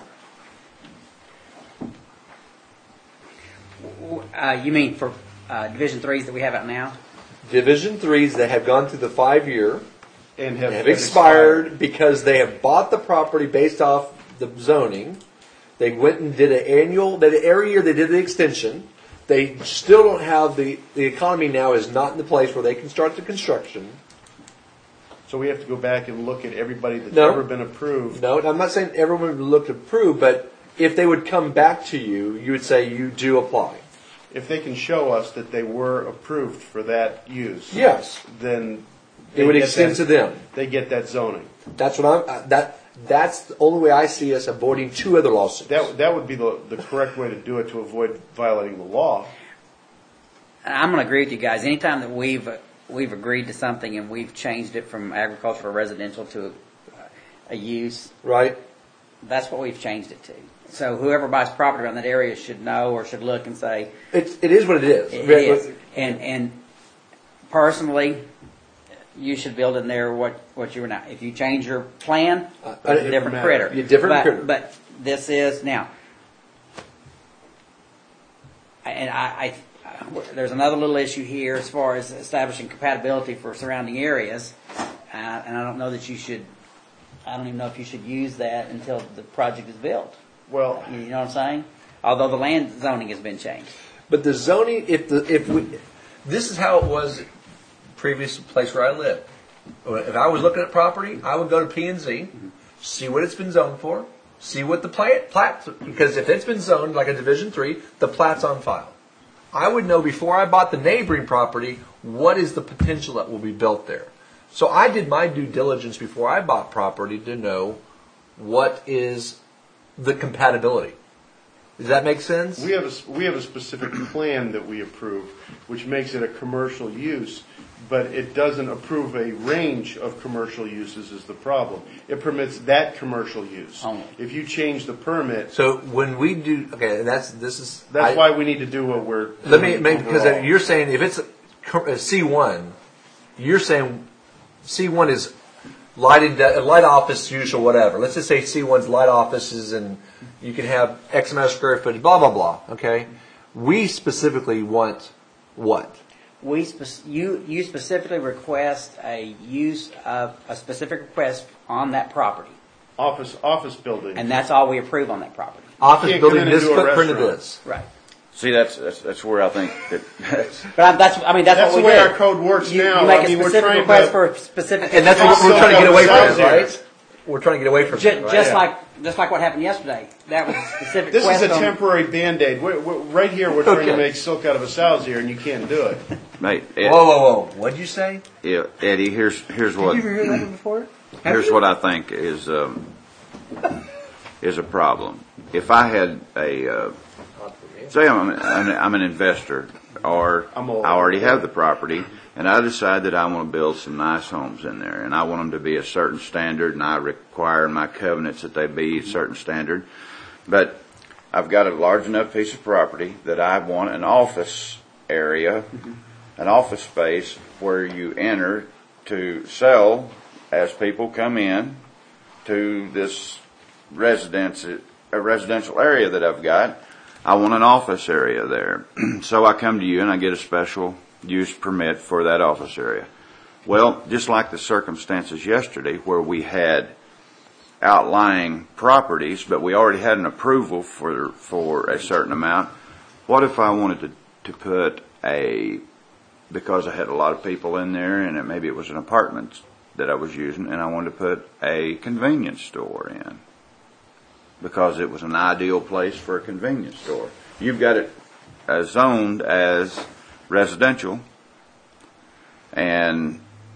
Uh, you mean for uh, Division Threes that we have out now? Division threes that have gone through the five year And have, have expired because they have bought the property based off the zoning. They went and did an annual, they, every year they did the extension. They still don't have the, the economy now is not in the place where they can start the construction. So we have to go back and look at everybody that's No. ever been approved. No, I'm not saying everyone would look to approve, but if they would come back to you, you would say you do apply. If they can show us that they were approved for that use. Yes. Then. It they would get extend that- to them. They get that zoning. That's what I'm, uh, that, that's the only way I see us avoiding two other lawsuits. That, that would be the, the correct way to do it to avoid violating the law. And I'm going to agree with you guys. Anytime that we've we've agreed to something and we've changed it from agricultural residential to a, a use, Right? that's what we've changed it to. So whoever buys property around that area should know or should look and say, It, it is what it is. it is. And, and personally, you should build in there what, what you were now. If you change your plan, Uh, it's a uh, different matter. critter. Yeah, different but, critter. But this is, now, and I, I, there's another little issue here as far as establishing compatibility for surrounding areas. Uh, and I don't know that you should, I don't even know if you should use that until the project is built. Well, You know what I'm saying? Although the land zoning has been changed. But the zoning, if the if we, this is how it was previous place where I lived. If I was looking at property, I would go to P and Z, see what it's been zoned for, see what the plat, plat because if it's been zoned like a Division Three, the plat's on file. I would know before I bought the neighboring property what is the potential that will be built there. So I did my due diligence before I bought property to know what is the compatibility. Does that make sense? We have a, we have a specific plan that we approve, which makes it a commercial use, but it doesn't approve a range of commercial uses is the problem. It permits that commercial use. Only. If you change the permit, So when we do, okay, that's this is. that's I- why we need to do what we're Let me doing make because overall. you're saying if it's a C one, you're saying C one is lighted uh, light office use or whatever. Let's just say C one's light offices and you can have X amount of square footage, blah blah blah. Okay, we specifically want what? We spec- you you specifically request a use of a specific request on that property, office office building. and that's all we approve on that property. Office can't come building in and this do a footprint of restaurant. this. Right. See, that's, that's, that's where I think that, that's, But I, that's I mean that's, That's what the we way do. our code works you, now. You make I a mean, we're specific trying request to- for a specific. And that's what Still we're trying to got get away size from, here. right? We're trying to get away from Ju- it, right? just Yeah. like just like what happened yesterday. That was a specific. This is request a on- temporary Band-Aid. We're, we're, right here, we're trying Okay. to make silk out of a sow's ear, and you can't do it. mate, Ed- Whoa, whoa, whoa! What'd you say? yeah, Eddie, here's, here's what, Did you ever hear that before? here's what I think is, um, is a problem. If I had a, uh, say I'm, an- I'm an investor, or I I'm old. already have the property, and I decide that I want to build some nice homes in there, and I want them to be a certain standard, and I require in my covenants that they be a certain standard. But I've got a large enough piece of property that I want an office area, an office space where you enter to sell as people come in to this residence, a residential area that I've got. I want an office area there. So I come to you and I get a special use permit for that office area. Well, just like the circumstances yesterday where we had outlying properties, but we already had an approval for for a certain amount, what if I wanted to, to put a, because I had a lot of people in there and it, maybe it was an apartment that I was using, and I wanted to put a convenience store in, because it was an ideal place for a convenience store. You've got it uh, zoned as residential, and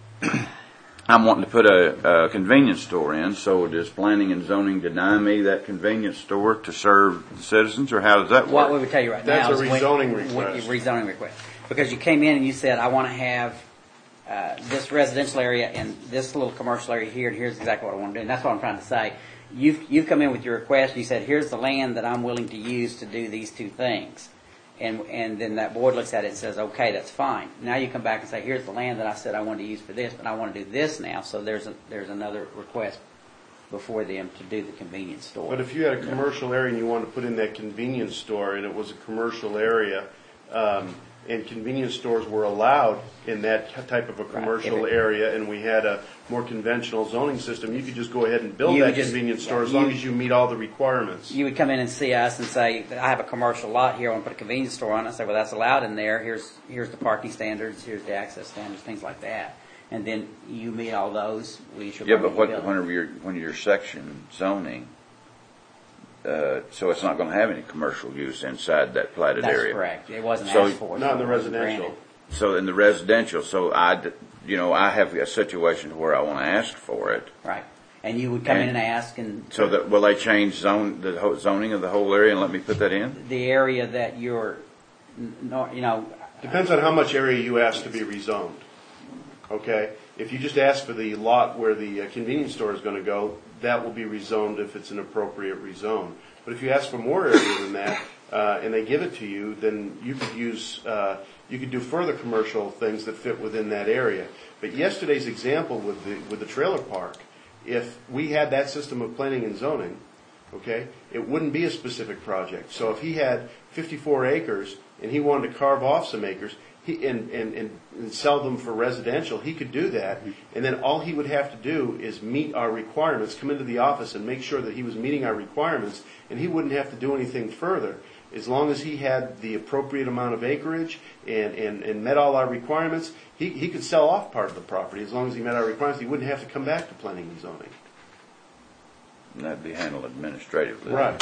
I'm wanting to put a, a convenience store in, so does planning and zoning deny me that convenience store to serve the citizens, or how does that What we work? would tell you right That's now a is when- rezoning when- request. rezoning request. Because you came in and you said, I want to have uh, this residential area and this little commercial area here, and here's exactly what I want to do. And that's what I'm trying to say. You've, you've come in with your request and you said, here's the land that I'm willing to use to do these two things. And, and then that board looks at it and says, okay, that's fine. Now you come back and say, here's the land that I said I wanted to use for this, but I want to do this now. So there's a, there's another request before them to do the convenience store. But if you had a commercial area and you wanted to put in that convenience store, and it was a commercial area, um, and convenience stores were allowed in that type of a commercial If it- area, and we had a more conventional zoning system, you could just go ahead and build You that would just- convenience store as you- long as you meet all the requirements. You would come in and see us and say, I have a commercial lot here, I want to put a convenience store on it. I say, well, that's allowed in there. Here's, here's the parking standards, here's the access standards, things like that. And then you meet all those, we issue a Yeah, permit but what, to build. whenever you're, when you're section zoning, uh, so it's not going to have any commercial use inside that platted That's area. correct. It wasn't So- asked for. Not in so the it wasn't residential. granted. So in the residential, so I, d- you know, I have a situation where I want to ask for it. Right. And you would come in And- and ask, and So that, will they change zone, the whole zoning of the whole area and let me put that in? the area that you're, n- no, you know, Depends on how much area you ask to be rezoned. Okay? If you just ask for the lot where the uh, convenience store is going to go, that will be rezoned if it's an appropriate rezone. But if you ask for more area than that, uh, and they give it to you, then you could use, uh, you could do further commercial things that fit within that area. But yesterday's example with the, with the trailer park, if we had that system of planning and zoning, okay, it wouldn't be a specific project. So if he had fifty-four acres and he wanted to carve off some acres he, and, and, and, and sell them for residential, he could do that. And then all he would have to do is meet our requirements, come into the office and make sure that he was meeting our requirements, and he wouldn't have to do anything further. As long as he had the appropriate amount of acreage and, and, and met all our requirements, he, he could sell off part of the property. As long as he met our requirements, he wouldn't have to come back to planning and zoning. And that'd be handled administratively. Right.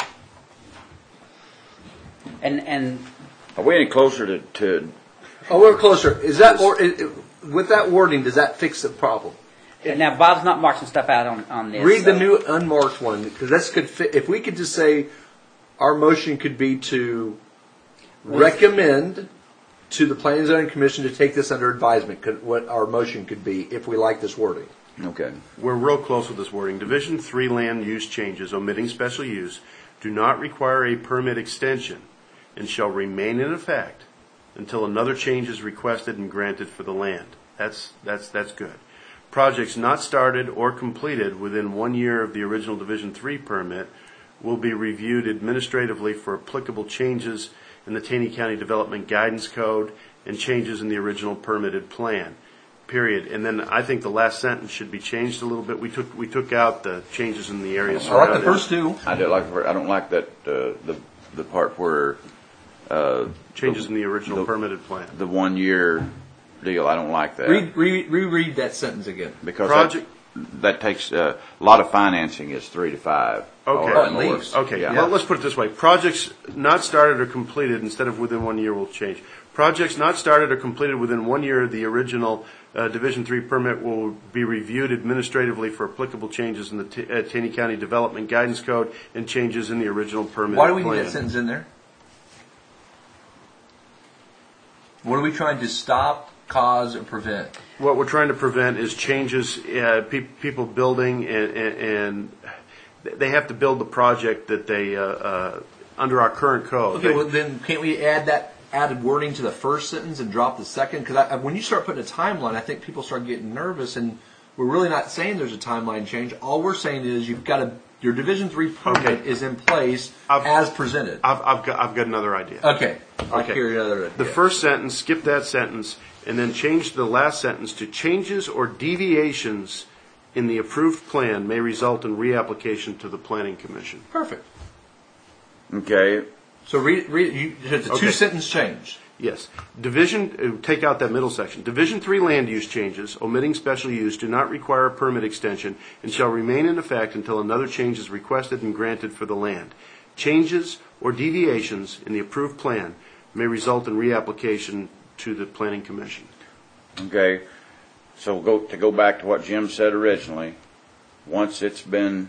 and, and Are we any closer to, to, Oh, we're closer. Is that or it, it- with that wording? Does that fix the problem? and now Bob's not marking stuff out on, on this. Read the so- new unmarked one because this could fit. If we could just say our motion could be to recommend to the Planning and Zoning Commission to take this under advisement, could, what our motion could be if we like this wording. Okay. We're real close with this wording. Division three land use changes, omitting special use, do not require a permit extension and shall remain in effect until another change is requested and granted for the land. That's, that's, that's good. Projects not started or completed within one year of the original Division three permit will be reviewed administratively for applicable changes in the Taney County Development Guidance Code and changes in the original permitted plan. Period. And then I think the last sentence should be changed a little bit. We took we took out the changes in the areas. I like the first two. I do like. I don't like that uh, the the part where uh, changes the, in the original the, permitted plan. The one year deal. I don't like that. Read, re, reread that sentence again. Because project that, that takes uh, a lot of financing. Is three to five. Okay. Or At more. least. Okay. Yeah. Well, let's put it this way: projects not started or completed instead of within one year will change. Projects not started or completed within one year of the original uh, Division three permit will be reviewed administratively for applicable changes in the T- uh, Taney County Development Guidance Code and changes in the original permit. Why do we plan. need that sentence in there? What are we trying to stop, cause, or prevent? What we're trying to prevent is changes, uh, pe- people building, and, and, and they have to build the project that they, uh, uh, under our current code. Okay, They- well then can't we add that added wording to the first sentence and drop the second? Because when you start putting a timeline, I think people start getting nervous, and we're really not saying there's a timeline change. All we're saying is you've got a your Division three permit Okay. is in place I've- as presented. I've, I've, got, I've got another idea. Okay, I'll Okay. hear another idea. The first sentence, skip that sentence, and then change the last sentence to changes or deviations in the approved plan may result in reapplication to the Planning Commission. Perfect. Okay. So read read you, it's a Okay. two sentence change. Yes. Division, uh, take out that middle section. Division three land use changes, omitting special use, do not require a permit extension and shall remain in effect until another change is requested and granted for the land. Changes or deviations in the approved plan may result in reapplication to the Planning Commission. Okay. So go to go back to what Jim said originally. Once it's been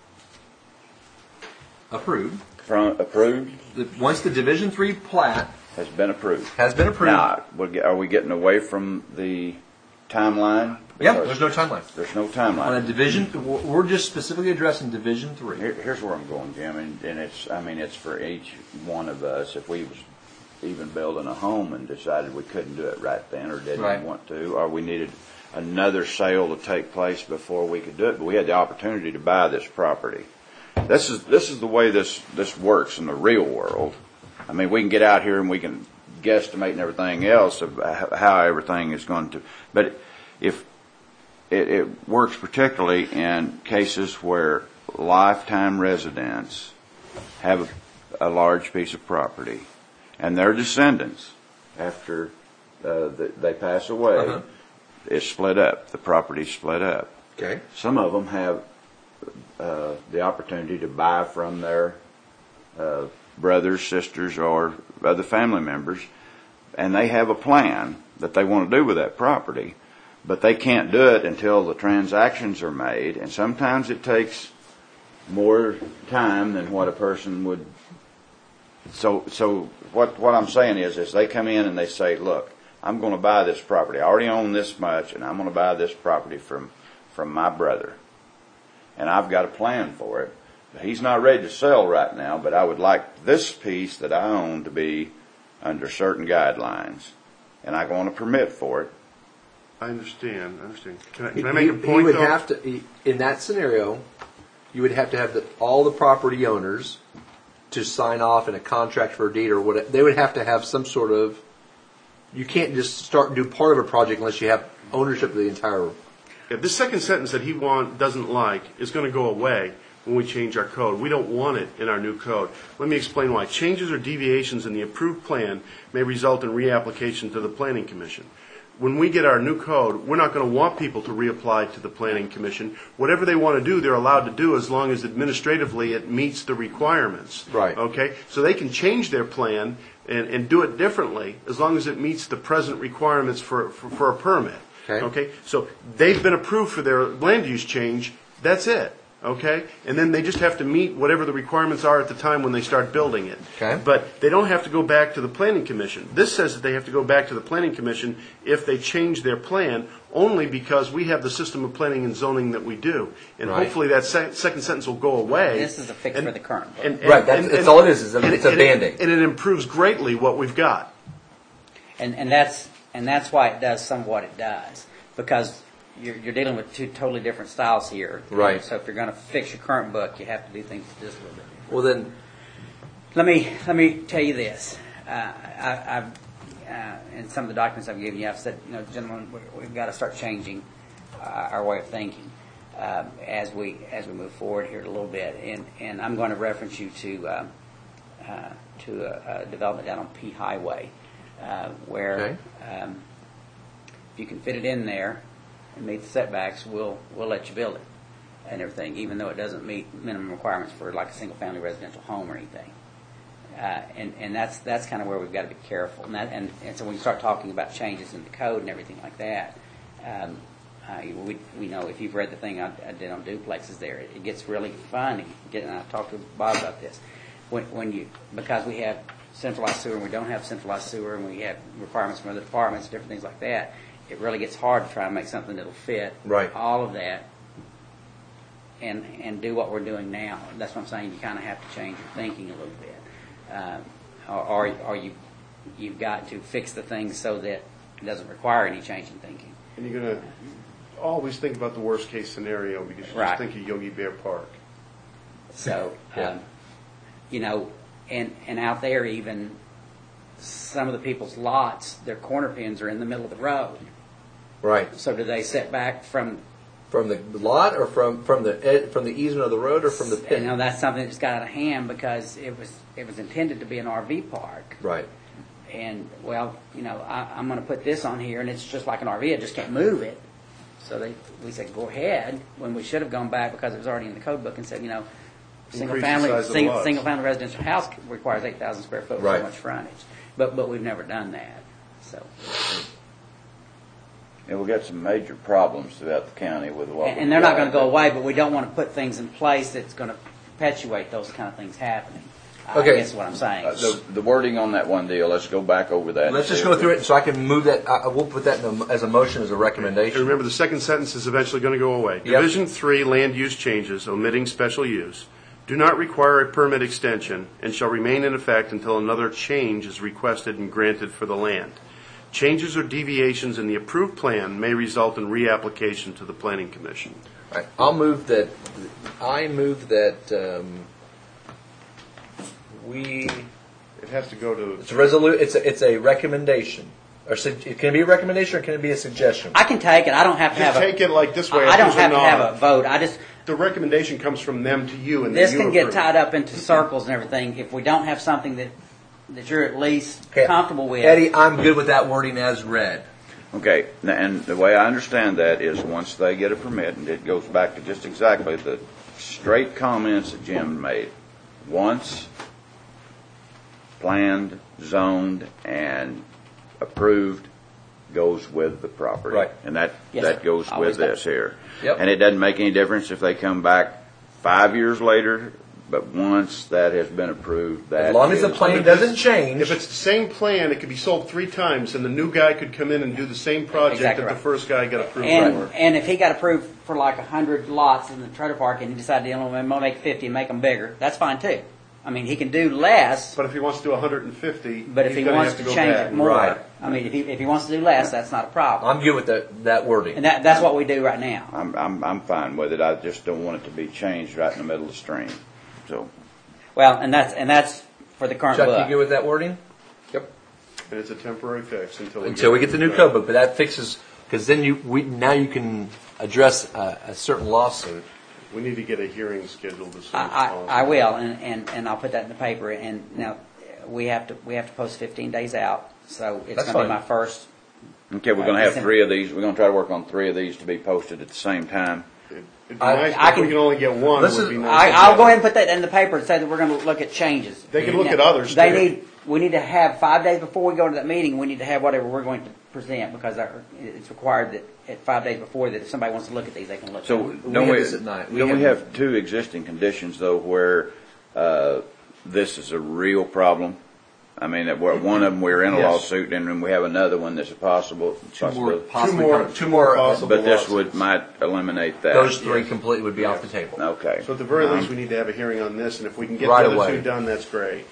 Approved. from, approved, The, once the Division three plat has been approved. has been approved. Now, we're ge- are we getting away from the timeline? yeah, Because there's no timeline. There's no On a timeline. division, we're we're just specifically addressing Division three. Here, here's where I'm going, Jim, and, and it's, I mean, it's for each one of us. If we was even building a home and decided we couldn't do it right then or didn't Right. want to, or we needed another sale to take place before we could do it, but we had the opportunity to buy this property. This is, this is the way this, this works in the real world. I mean, we can get out here and we can guesstimate and everything else of how everything is going to, but if it, it works particularly in cases where lifetime residents have a, a large piece of property and their descendants, after uh, the, they pass away, Uh-huh. is split up. The property's split up. Okay. Some of them have uh, the opportunity to buy from their uh, brothers, sisters, or other family members, and they have a plan that they want to do with that property, but they can't do it until the transactions are made, and sometimes it takes more time than what a person would. So, so what what I'm saying is, is they come in and they say, look, I'm going to buy this property. I already own this much, and I'm going to buy this property from from my brother, and I've got a plan for it. He's not ready to sell right now, but I would like this piece that I own to be under certain guidelines, and I want a permit for it. I understand. I understand. Can I, He, can I make a he- point? he would though? have to, he, in that scenario, you would have to have the, all the property owners to sign off in a contract for a deed or what. They would have to have some sort of. You can't just start and do part of a project unless you have ownership of the entire. Yeah, this second sentence that he want doesn't like is going to go away when we change our code. We don't want it in our new code. Let me explain why. Changes or deviations in the approved plan may result in reapplication to the Planning Commission. When we get our new code, we're not going to want people to reapply to the Planning Commission. Whatever they want to do, they're allowed to do as long as administratively it meets the requirements. Right. Okay? So they can change their plan and, and do it differently as long as it meets the present requirements for, for, for a permit. Okay. Okay? So they've been approved for their land use change. That's it. Okay? And then they just have to meet whatever the requirements are at the time when they start building it. Okay. But they don't have to go back to the planning commission. This says that they have to go back to the planning commission if they change their plan, only because we have the system of planning and zoning that we do. And Right. hopefully that se- second sentence will go away. This is a fix And- for the current book. and- and- Right, that's- and- that's all it is, is a- and- it's a and- Band-Aid. And it improves greatly what we've got. And, and that's and that's why it does some of what it does, because you're, you're dealing with two totally different styles here. Right. So if you're going to fix your current book, you have to do things just a little bit. Well, then, Let me let me tell you this. Uh, I, I've uh, in some of the documents I've given you, I've said, you know, gentlemen, we- we've got to start changing uh, our way of thinking um, as we as we move forward here a little bit. And and I'm going to reference you to um, uh, to a, a development down on P Highway, uh, where Okay. um, if you can fit it in there and meet the setbacks, we'll we'll let you build it and everything, even though it doesn't meet minimum requirements for like a single family residential home or anything. Uh, and, and that's that's kind of where we've got to be careful. And, that, and, and so when you start talking about changes in the code and everything like that, um, uh, we, we know if you've read the thing I, I did on duplexes there, it, it gets really funny. Get, and I talked to Bob about this. When, when you because we have centralized sewer and we don't have centralized sewer and we have requirements from other departments, different things like that, it really gets hard to try and make something that'll fit Right. all of that and and do what we're doing now. That's what I'm saying. You kind of have to change your thinking a little bit. Uh, or, or, or you, you've got to fix the things so that it doesn't require any change in thinking. And you're going to always think about the worst case scenario because you Right. just think of Yogi Bear Park. So, Yeah. um, you know, and, and out there even, some of the people's lots, their corner pins are in the middle of the road. right, So do they set back from, from the lot or from from the ed, from the easement of the road or from the you pit? know, that's something that's got out of hand because it was it was intended to be an R V park. Right. And, well, you know, I, I'm going to put this on here, and it's just like an R V. I just can't move it. So they, we said, go ahead, when we should have gone back because it was already in the code book and said, you know, single Increase the family, size of the sing, lots. single family residential house requires eight thousand square foot with Right. so much frontage. But but we've never done that. So And we've got some major problems throughout the county with what and, we've and they're not got. going to go away, but we don't want to put things in place that's going to perpetuate those kind of things happening. Okay. I guess what I'm saying. Uh, the, the wording on that one deal, let's go back over that. Let's just go through it so I can move that. I we'll put that in a, as a motion, as a And recommendation. remember, the second sentence is eventually going to go away. Division three, land use changes, omitting special use, do not require a permit extension and shall remain in effect until another change is requested and granted for the land. Changes or deviations in the approved plan may result in reapplication to the Planning Commission. All right. I'll move that. I move that um, we. It has to go to, It's a resolu- It's a, it's a recommendation. Or su- it can it be a recommendation or can it be a suggestion? I can take it. I don't have to just have take a, it like this way. I I don't if there's have to have nod. a vote. I just The recommendation comes from them to you, and then this you can get approve. tied up into circles and everything if we don't have something that that you're at least Okay. comfortable with. Eddie, I'm good with that wording as read. Okay, n- and the way I understand that is once they get a permit, and it goes back to just exactly the straight comments that Jim made. Once planned, zoned, and approved goes with the property. Right. And that, Yes, that sir. goes Always with does. this here. Yep. And it doesn't make any difference if they come back five years later, but once that has been approved, that As long as the is- plan doesn't change. If it's the same plan, it could be sold three times, and the new guy could come in and do the same project Exactly that the right. first guy got approved And for. and if he got approved for like a hundred lots in the trailer park and he decided to only make fifty and make them bigger, that's fine too. I mean, he can do less, But if he wants to do one hundred fifty, but if he's he gonna wants have to, to go change back. it more, Right. I mean, if he if he wants to do less, that's not a problem. I'm good with that that wording. And that that's what we do right now. I'm, I'm, I'm fine with it. I just don't want it to be changed right in the middle of the stream. So, Well, and that's and that's for the current Chuck, book. you good with that wording? Yep. And it's a temporary fix until we Until we get the new code book, but that fixes because then you we now you can address a, a certain lawsuit. We need to get a hearing scheduled as soon as I, possible. I, I will, and, and, and I'll put that in the paper. And now we have to we have to post fifteen days out, so it's That's going to be fine. my first. okay, we're going to have three of these. We're going to try to work on three of these to be posted at the same time. It'd be I- nice, I but if we can- can only get one. This it would is- be nice. I, I'll go ahead and put that in the paper and say that we're going to look at changes. They can look Now, at others, They too. need we need to have five days before we go to that meeting. We need to have whatever we're going to present because our- it's required that at five days before that if somebody wants to look at these, they can look. So at them. We don't have we, this at night. We don't we have- have two existing conditions though where uh, this is a real problem? I mean, that we're- one of them we're in a Yes. lawsuit, and then we have another one that's a possible. Two more, possibility. possibly, more- two more. possible But this lawsuits. would might eliminate that. Those three Yes. completely would be off the table. Okay. So at the very Um, least, we need to have a hearing on this, and if we can get Right the other away. two done, that's great.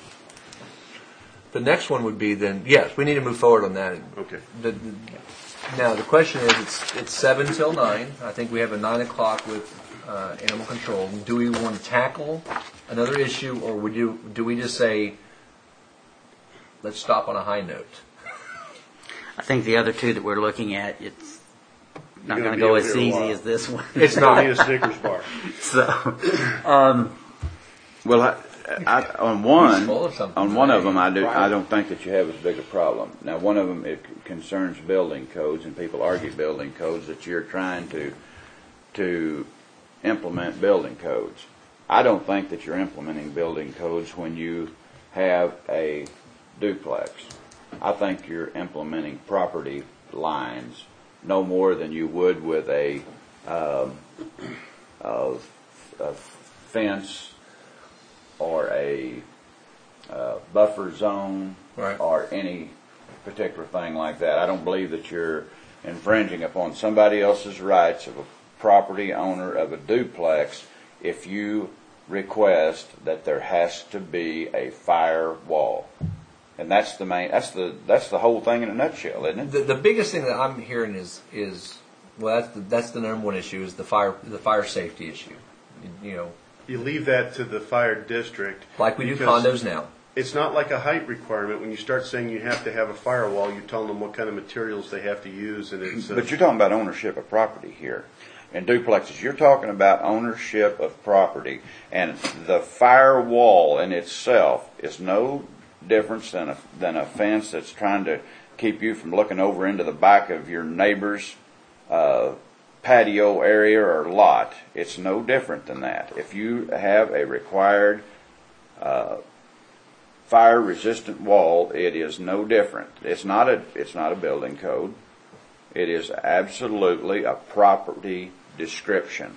The next one would be then, yes, we need to move forward on that. Okay. The, the, now the question is, it's it's seven till nine. I think we have a nine o'clock with uh, animal control. Do we want to tackle another issue, or would you do we just say, let's stop on a high note? I think the other two that we're looking at, it's not You're going gonna to go be as over here a easy while. as this one. It's Don't not. need a Snickers bar. So, um, Well, I, I, on one, full of something on one of today. them, I do. I don't think that you have as big a problem. Now, one of them it concerns building codes, and people argue building codes that you're trying to to implement building codes. I don't think that you're implementing building codes when you have a duplex. I think you're implementing property lines no more than you would with a, um, a, a fence or a uh, buffer zone Right. or any particular thing like that. I don't believe that you're infringing upon somebody else's rights of a property owner of a duplex if you request that there has to be a fire wall. And that's the main, that's the, that's the whole thing in a nutshell, isn't it? The, the biggest thing that I'm hearing is is well, that's the, that's the number one issue is the fire the fire safety issue. You know, You leave that to the fire district. like we do because condos now. It's not like a height requirement. When you start saying you have to have a firewall, you're telling them what kind of materials they have to use, and it's. Uh, But you're talking about ownership of property here. In duplexes, you're talking about ownership of property, and the firewall in itself is no difference than a, than a fence that's trying to keep you from looking over into the back of your neighbor's uh, patio area or lot. It's no different than that. If you have a required uh, fire-resistant wall, it is no different. It's not a it's not a building code. It is absolutely a property description.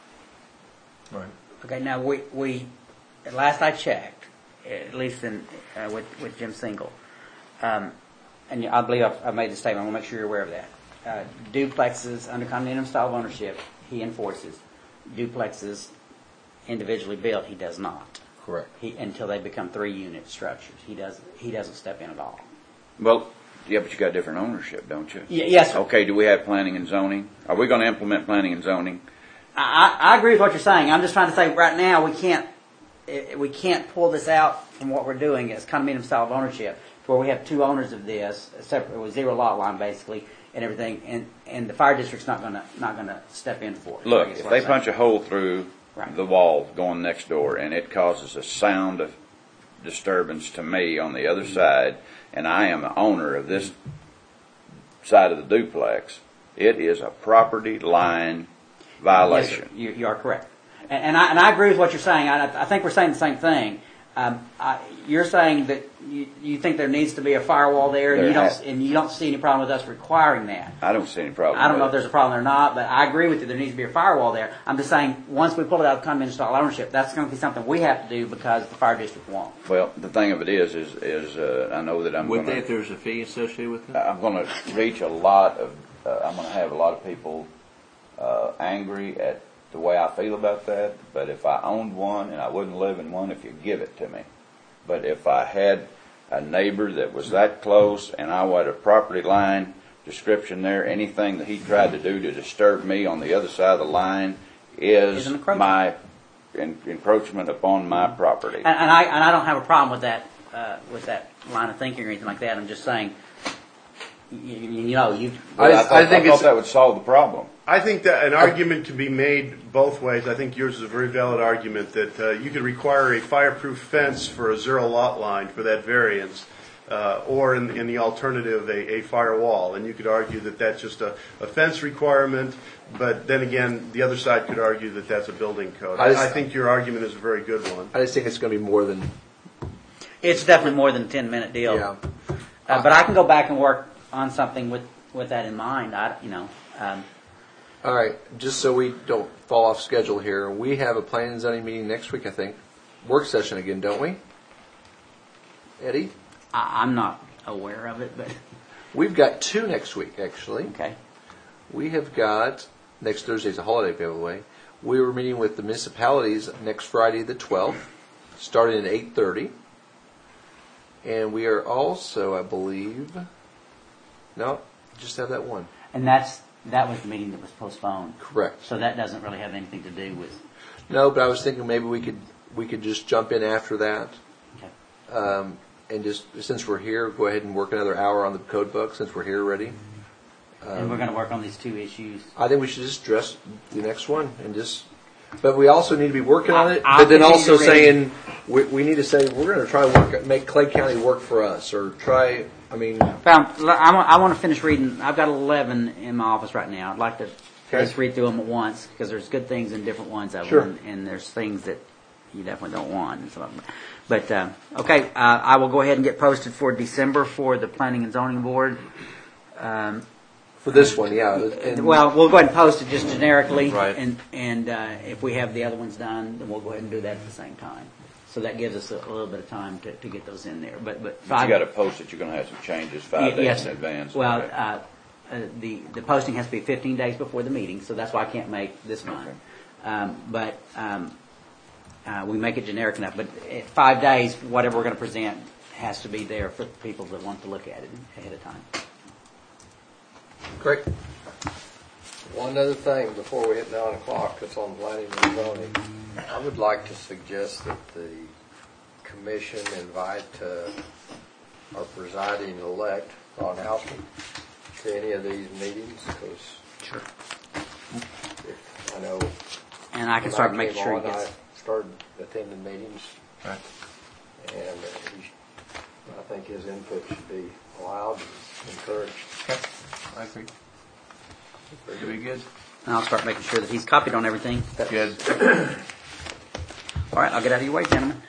Right. okay, now we, we, at last I checked, at least in, uh, with, with Jim Single, um, and I believe I've, I've made the statement, I want to make sure you're aware of that. Uh, duplexes under condominium style of ownership, he enforces. Duplexes individually built, he does not. Correct. He, until they become three unit structures. He doesn't, he doesn't step in at all. Well, yeah, but you got different ownership, don't you? Y- yes, sir. Okay, do we have planning and zoning? Are we going to implement planning and zoning? I, I I agree with what you're saying. I'm just trying to say right now we can't eh, we can't pull this out from what we're doing as condominium style of ownership, to where we have two owners of this, separate with zero lot line basically, and everything, and, and the fire district's not gonna not gonna step in for it. Look, is if what they I'm punch saying. a hole through Right. the wall going next door and it causes a sound of disturbance to me on the other side, and I am the owner of this side of the duplex, it is a property line violation. Yes, sir. You, you are correct, and, and I and I agree with what you're saying. I, I think we're saying the same thing. Um, I, you're saying that you, you think there needs to be a firewall there, and There you don't has- and you don't see any problem with us requiring that. I don't see any problem I don't know with if there's a problem or not, but I agree with you. There needs to be a firewall there. I'm just saying, once we pull it out of condominium style ownership, that's going to be something we have to do because the fire district won't. it. Well, the thing of it is, is, is uh, I know that I'm Would going they if to, there's a fee associated with it? I'm going to reach a lot of, uh, I'm going to have a lot of people uh, angry at the way I feel about that. But if I owned one, and I wouldn't live in one if you give it to me. But if I had a neighbor that was that close and I had a property line description there, anything that he tried to do to disturb me on the other side of the line Is is an encroachment. my en- encroachment upon my property. And, and I and I don't have a problem with that uh, with that line of thinking or anything like that. I'm just saying, you, you know, you. But I- I, thought, I think I thought it's- that would solve the problem. I think that an argument can be made both ways. I think yours is a very valid argument that uh, you could require a fireproof fence for a zero lot line for that variance, uh, or in, in the alternative, a, a firewall. And you could argue that that's just a, a fence requirement, but then again, the other side could argue that that's a building code. I I, just- I think your argument is a very good one. I just think it's going to be more than It's definitely more than a ten minute deal. yeah. Uh, but I can go back and work on something with, with that in mind. I, you know, um, All right, just so we don't fall off schedule here, we have a planning and zoning meeting next week, I think. Work session again, don't we? Eddie? I, I'm not aware of it, but We've got two next week, actually. okay. We have got, next Thursday's a holiday, by the way. We were meeting with the municipalities next Friday the twelfth, starting at eight thirty. And we are also, I believe, no, just have that one. And that's that was the meeting that was postponed. Correct. So that doesn't really have anything to do with. No, but I was thinking maybe we could we could just jump in after that. Okay. Um, and just, since we're here, go ahead and work another hour on the code book since we're here already. And we're going to work on these two issues. I think we should just address the next one and just, but we also need to be working on it, I'll but then continue also to read. saying, we, we need to say, we're going to try to work, make Clay County work for us, or try, I mean, Found, I want, I want to finish reading. I've got eleven in my office right now. I'd like to Okay. just read through them at once because there's good things in different ones of Sure. them, and, and there's things that you definitely don't want. And some of them. But uh, okay, uh, I will go ahead and get posted for December for the Planning and Zoning Board. Um, for this one, yeah. And- well, we'll go ahead and post it just generically, Right. and and uh, if we have the other ones done, then we'll go ahead and do that at the same time. So that gives us a, a little bit of time to, to get those in there. But but But five, you got to post it. You're going to have some changes five Y- days yes, in sir. advance. Well, Okay. uh, uh, the the posting has to be fifteen days before the meeting, so that's why I can't make this one. Okay. Um, but um, uh, we make it generic enough. But at five days, whatever we're going to present has to be there for people that want to look at it ahead of time. Correct. One other thing before we hit nine o'clock, that's on planning and zoning. I would like to suggest that the commission invite uh, our presiding elect, Ron Houseman, to any of these meetings, because Sure. I know And I can when start I making came sure on, he gets. I started attending meetings, Right. and uh, he, I think his input should be allowed and encouraged. Okay. I agree. That'd be good. And I'll start making sure that he's copied on everything. Good. All right, I'll get out of your way, gentlemen.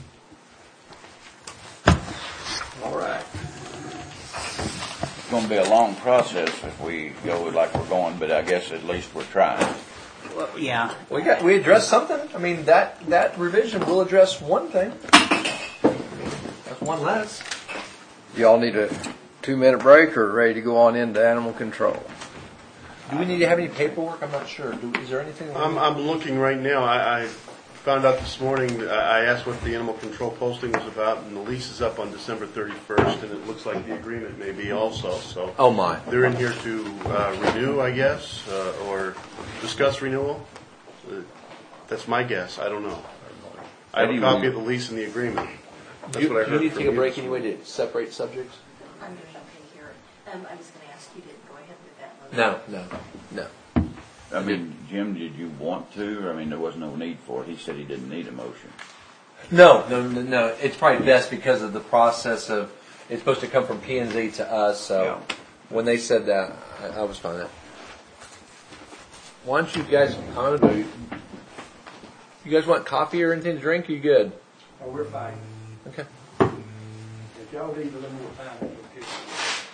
All right. It's going to be a long process if we go like we're going, but I guess at least we're trying. Well, yeah. We got, we addressed something. I mean, that, that revision will address one thing. That's one less. Y'all need a two-minute break or ready to go on into animal control? Do we need to have any paperwork? I'm not sure. Do, is there anything? I'm, I'm looking right now. I, I found out this morning, I I asked what the animal control posting was about, and the lease is up on December thirty-first, and it looks like the agreement may be also, so. Oh, my. They're in here to uh, renew, I guess, uh, or discuss renewal. Uh, That's my guess. I don't know. I have a copy of the lease and the agreement. That's Do you, what I do you heard need to from take a break this anyway morning. to separate subjects? I'm doing okay here. Um, I was going to ask you to go ahead with that one. No, no, no. I mean, Jim, did you want to? I mean, there was no need for it. He said he didn't need a motion. No, no, no, no. It's probably best because of the process of, it's supposed to come from P and Z to us, so Yeah. when they said that, I, I was fine with that. Why don't you guys, I don't know, you guys want coffee or anything to drink? Are you good? Oh, we're fine. Okay. If y'all need a little more time, it's okay.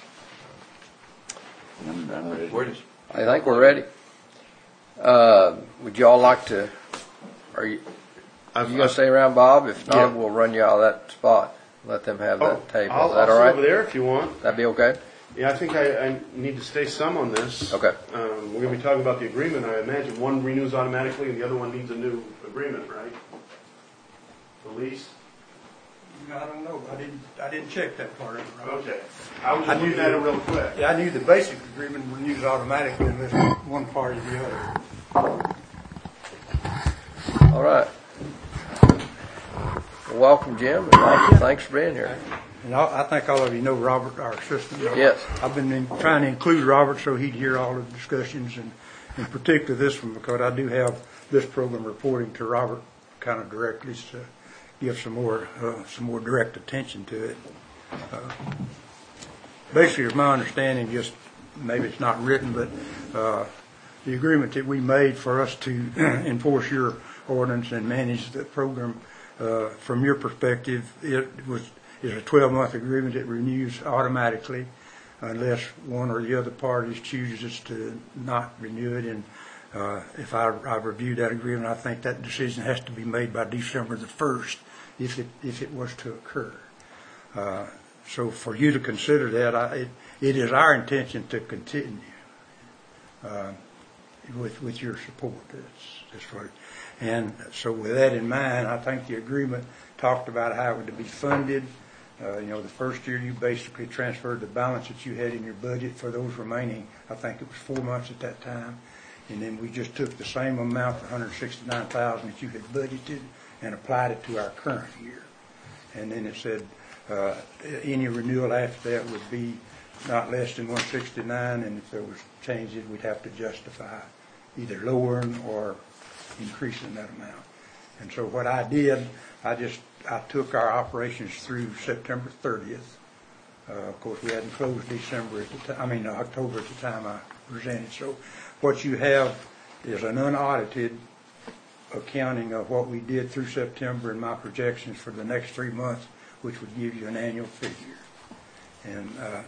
I'm, I'm ready. Where did, I think we're ready. Uh, would y'all like to, are you, I've- you gonna I've- stay around, Bob? If Yeah. not, we'll run you out of that spot. Let them have Oh, that table. I'll, Is that I'll all sit over right? there if you want. That'd be okay? Yeah, I think I, I need to stay some on this. Okay. Um, we're going to be talking about the agreement. I imagine one renews automatically and the other one needs a new agreement, right? The lease? I don't know, I didn't, I didn't check that part of it, Rob. Okay. I was I just knew looking at it that- real quick. Yeah, I knew the basic agreement renews automatically unless one party or the other. All right. Well, welcome, Jim, and Bob. Thanks for being here. And I, I think all of you know Robert, our assistant. Yes. I've been in, trying to include Robert so he'd hear all the discussions, and in particular this one, because I do have this program reporting to Robert kind of directly to give some more, uh, some more direct attention to it. Uh, Basically, it's my understanding, just maybe it's not written, but uh, the agreement that we made for us to enforce your ordinance and manage the program, uh, from your perspective, it was is a twelve-month agreement that renews automatically. unless one or the other parties chooses to not renew it. And uh, if I, I've reviewed that agreement, I think that decision has to be made by December the first if it, if it was to occur. Uh, so for you to consider that, I, it, it is our intention to continue uh, with, with your support. That's, that's what it, and so with that in mind, I think the agreement talked about how it would be funded. Uh, you know, the first year you basically transferred the balance that you had in your budget for those remaining, I think it was four months at that time. And then we just took the same amount, one hundred sixty-nine thousand dollars that you had budgeted, and applied it to our current year. And then it said uh, any renewal after that would be not less than one hundred sixty-nine, and if there was changes, we'd have to justify either lowering or increasing that amount. And so what I did, I just I took our operations through September thirtieth. Uh, of course, we hadn't closed December at the time. I mean October at the time I presented. So what you have is an unaudited accounting of what we did through September and my projections for the next three months, which would give you an annual figure. And uh,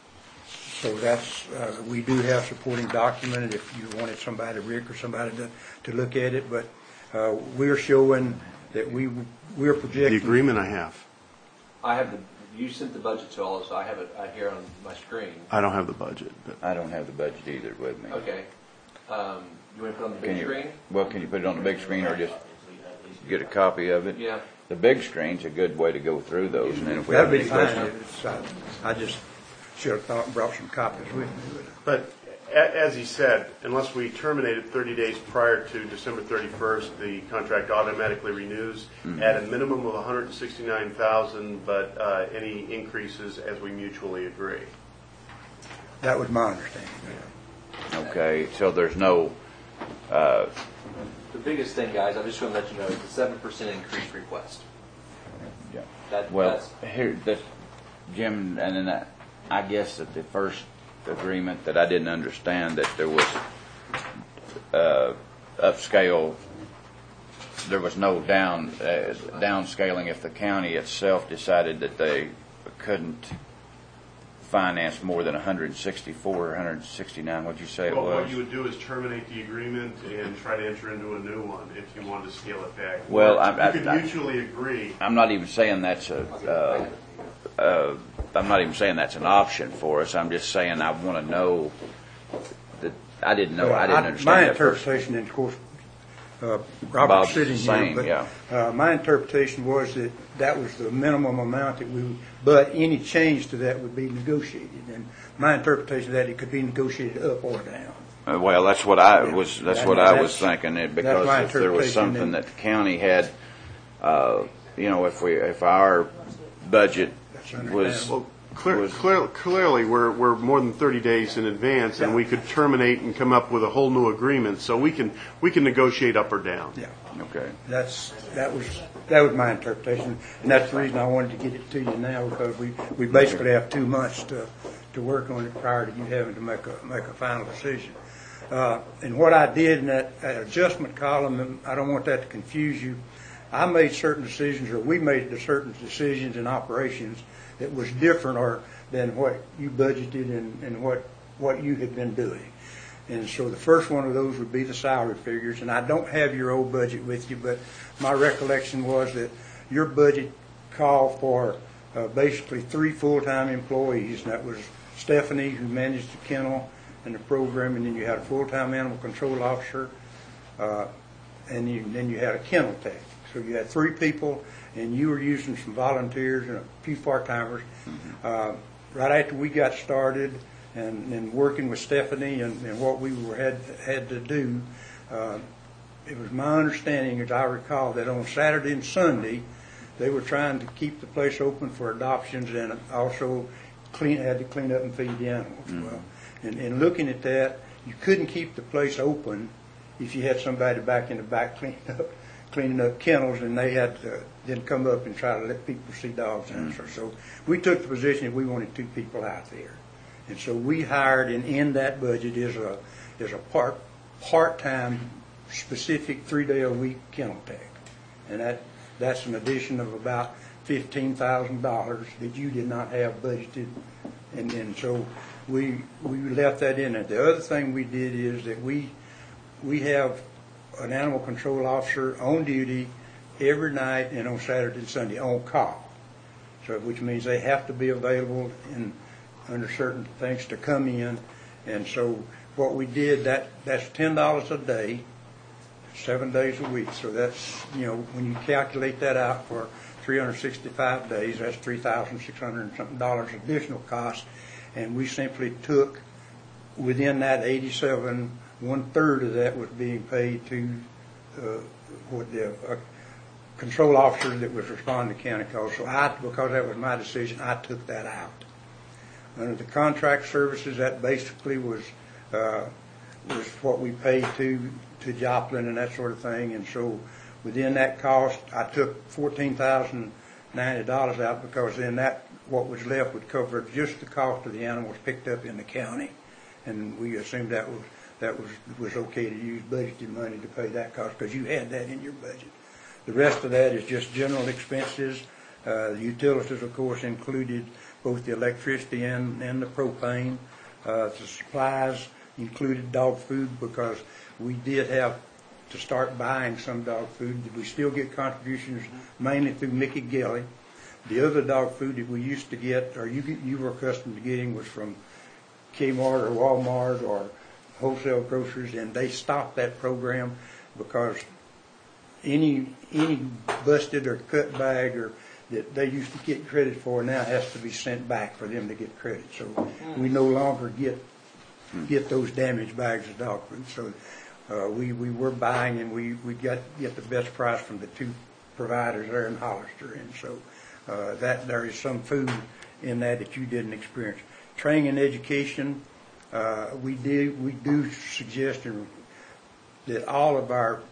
so that's uh, we do have supporting documented if you wanted somebody, Rick or somebody, to to look at it. But uh, we're showing that we we're projecting The agreement I have. I have the, you sent the budget to all of us, I have it I here on my screen. I don't have the budget. But I don't have the budget either with me. Okay. Um, you want to put it on the big Can you, screen? well, can you put it on the big screen or just get a copy of it? Yeah. The big screen's a good way to go through those, and then if we have that'd any be fine. questions. It's, I, I just should have thought and brought some copies with me. But a- as he said, unless we terminate it thirty days prior to December thirty-first, the contract automatically renews Mm-hmm. at a minimum of one hundred sixty-nine thousand dollars, but uh, any increases as we mutually agree. That was my understanding. Okay, so there's no, uh, The biggest thing, guys, I'm just going to let you know, is the seven percent increase request. yeah. That, Well, that's, here, this, Jim, and then I, I guess that the first agreement that I didn't understand that there was uh, upscale, there was no down uh, downscaling if the county itself decided that they couldn't finance more than one hundred sixty-four or one hundred sixty-nine. What'd you say it Well, was? what you would do is terminate the agreement and try to enter into a new one if you wanted to scale it back. Well, Or I- you I- could I- mutually agree. I'm not even saying that's a. Uh, uh, I'm not even saying that's an option for us. I'm just saying I want to know that I didn't know. Well, I didn't I- understand My that first. interpretation, and of course, uh, Robert's Bob's sitting the here, same, but yeah. uh, my interpretation was that that was the minimum amount that we, but any change to that would be negotiated. And my interpretation of that, it could be negotiated up or down. Uh, well, that's what I Yeah. was. That's That- what I was that's- thinking. It, that's because my if there was interpretation, something and- that the county had, uh, you know, if we if our budget That's was understandable. Clear, was- clear, clearly, we're, we're more than thirty days in advance, and Yeah. we could terminate and come up with a whole new agreement. So we can we can negotiate up or down. Yeah. okay. That's, that was, that was my interpretation, and that's the reason I wanted to get it to you now, because we, we basically have two months to, to work on it prior to you having to make a, make a final decision. Uh, and what I did in that, that adjustment column, and I don't want that to confuse you, I made certain decisions, or we made the certain decisions in operations that was different or than what you budgeted and, and what, what you had been doing. And so the first one of those would be the salary figures. And I don't have your old budget with you, but my recollection was that your budget called for uh, basically three full-time employees. And that was Stephanie, who managed the kennel and the program, and then you had a full-time animal control officer, uh, and you, then you had a kennel tech. So you had three people, and you were using some volunteers and a few part-timers. Mm-hmm. Uh, right after we got started, and, and working with Stephanie and, and what we were had had to do, uh, it was my understanding, as I recall, that on Saturday and Sunday they were trying to keep the place open for adoptions, and also clean had to clean up and feed the animals. Mm-hmm. Well, and, and looking at that, you couldn't keep the place open if you had somebody back in the back cleaning up cleaning up kennels, and they had to then come up and try to let people see dogs in. Mm-hmm. So we took the position that we wanted two people out there. And so we hired, and in that budget is a is a part part-time specific three-day-a-week kennel tech. And that that's an addition of about fifteen thousand dollars that you did not have budgeted And, and so we, we left that in there. The other thing we did is that we, we have an animal control officer on duty every night and on Saturday and Sunday on call. So, which means they have to be available in, under certain things to come in. And so what we did, that, that's ten dollars a day, seven days a week. So that's, you know, when you calculate that out for three hundred sixty-five days, that's three thousand six hundred and something dollars additional cost. And we simply took within that eighty-seven, one third of that was being paid to uh, what the uh, control officer that was responding to county calls. So I, because that was my decision, I took that out. Under the contract services, that basically was uh, was what we paid to to Joplin and that sort of thing. And so within that cost, I took fourteen thousand ninety dollars out, because then that what was left would cover just the cost of the animals picked up in the county, and we assumed that was that was was okay to use budgeted money to pay that cost, because you had that in your budget. The rest of that is just general expenses. Uh, the utilities, of course, included both the electricity and, and the propane. Uh, the supplies included dog food, because we did have to start buying some dog food. We still get contributions mainly through Mickey Gelly. The other dog food that we used to get, or you you were accustomed to getting, was from Kmart or Walmart or wholesale grocers, and they stopped that program because any any busted or cut bag or that they used to get credit for now has to be sent back for them to get credit. So we no longer get get those damaged bags of dog food. So uh, we we were buying, and we we got get the best price from the two providers there in Hollister, and so uh, that there is some food in that that you didn't experience. Training and education, uh, we did we do suggest that all of our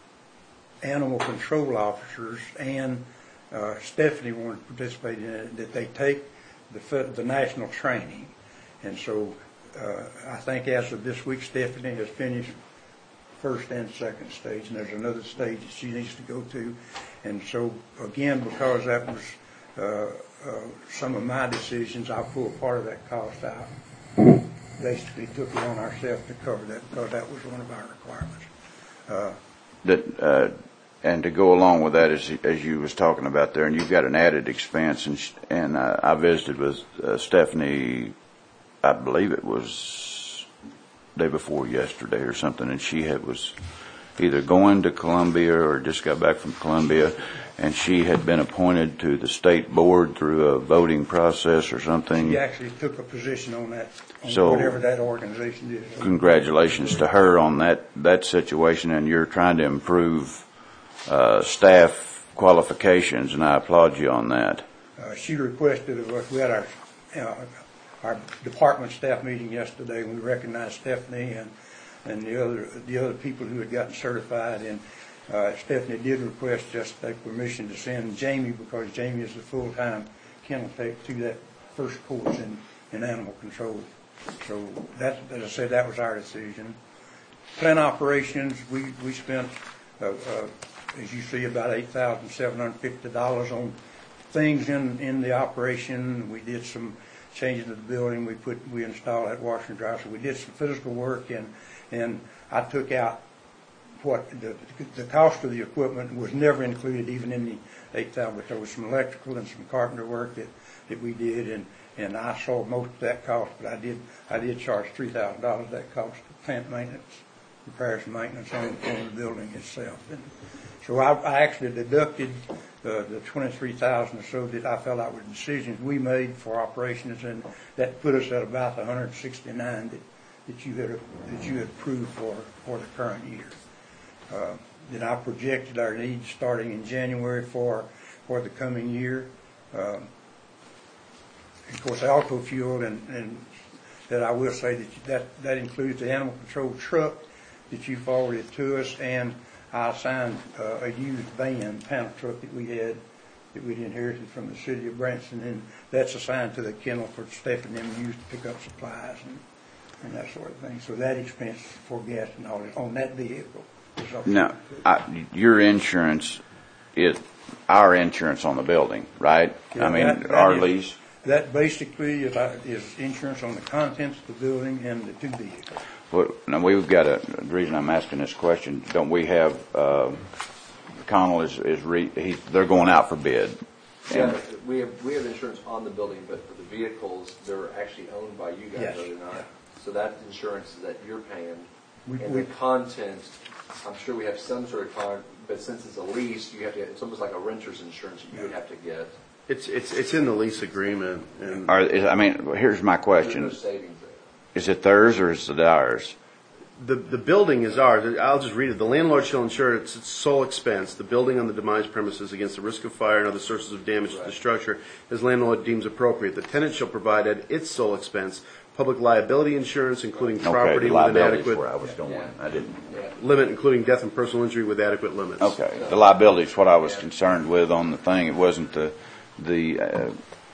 animal control officers and uh, Stephanie wanted to participate in it, that they take the the national training, and so uh, I think as of this week, Stephanie has finished first and second stage, and there's another stage that she needs to go to, and so again, because that was uh, uh, some of my decisions, I pulled part of that cost out. Basically, took it on ourselves to cover that, because that was one of our requirements. Uh, that. Uh And to go along with that, as, as you was talking about there, and you've got an added expense, and and uh, I visited with uh, Stephanie, I believe it was day before yesterday or something, and she had was either going to Columbia or just got back from Columbia, and she had been appointed to the state board through a voting process or something. She actually took a position on that, on so, whatever that organization is. Congratulations to her on that that situation, and you're trying to improve Uh, staff qualifications, and I applaud you on that. Uh, she requested of us. We had our uh, our department staff meeting yesterday, and we recognized Stephanie and and the other the other people who had gotten certified. And uh, Stephanie did request just take permission to send Jamie, because Jamie is the full time kennel tech, to that first course in, in animal control. So that, as I said, that was our decision. Plant operations, we we spent. Uh, uh, As you see, about eight thousand seven hundred fifty dollars on things in, in the operation. We did some changes to the building. We put we installed that washer and dryer. So we did some physical work, and and I took out what the the cost of the equipment was never included, even in the eight thousand. But there was some electrical and some carpenter work that, that we did, and, and I saw most of that cost. But I did I did charge three thousand dollars that cost of plant maintenance, repairs and maintenance on, on the building itself. And, So I, I actually deducted uh, the twenty-three thousand or so that I felt out were decisions we made for operations, and that put us at about the one hundred sixty-nine that, that you had that you had approved for for the current year. Uh, then I projected our needs starting in January for for the coming year. Um, of course, Alco fuel, and, and that I will say that that that includes the animal control truck that you forwarded to us, and I assigned uh, a used van, panel truck that we had, that we'd inherited from the city of Branson, and that's assigned to the kennel for Stephanie and them used to pick up supplies and, and that sort of thing. So that expense for gas and all that on that vehicle. Now, I, your insurance is our insurance on the building, right? Yeah, I mean, that, that our is, lease. That basically is, uh, is insurance on the contents of the building and the two vehicles. Well, now we've got a, the reason I'm asking this question, don't we have, uh, Connell is, is re, he, they're going out for bid. Yeah, we have, we have insurance on the building, but for the vehicles, they're actually owned by you guys, Yes. are they not? So that insurance that you're paying, We- and we- the content, I'm sure we have some sort of con, but since it's a lease, you have to, it's almost like a renter's insurance that you would have to get. It's, it's, it's in the lease agreement, and Are, is, I mean, here's my There's no question. savings there. Is it theirs or is it ours? the, the building is ours. I'll just read it. The landlord shall insure at its sole expense the building on the demised premises against the risk of fire and other sources of damage to the structure as landlord deems appropriate. The tenant shall provide at its sole expense public liability insurance, including Okay, property the with an liability's where I adequate was going. I didn't. limit, including death and personal injury with adequate limits. Okay, the liability is what I was concerned with on the thing. It wasn't the, the, uh,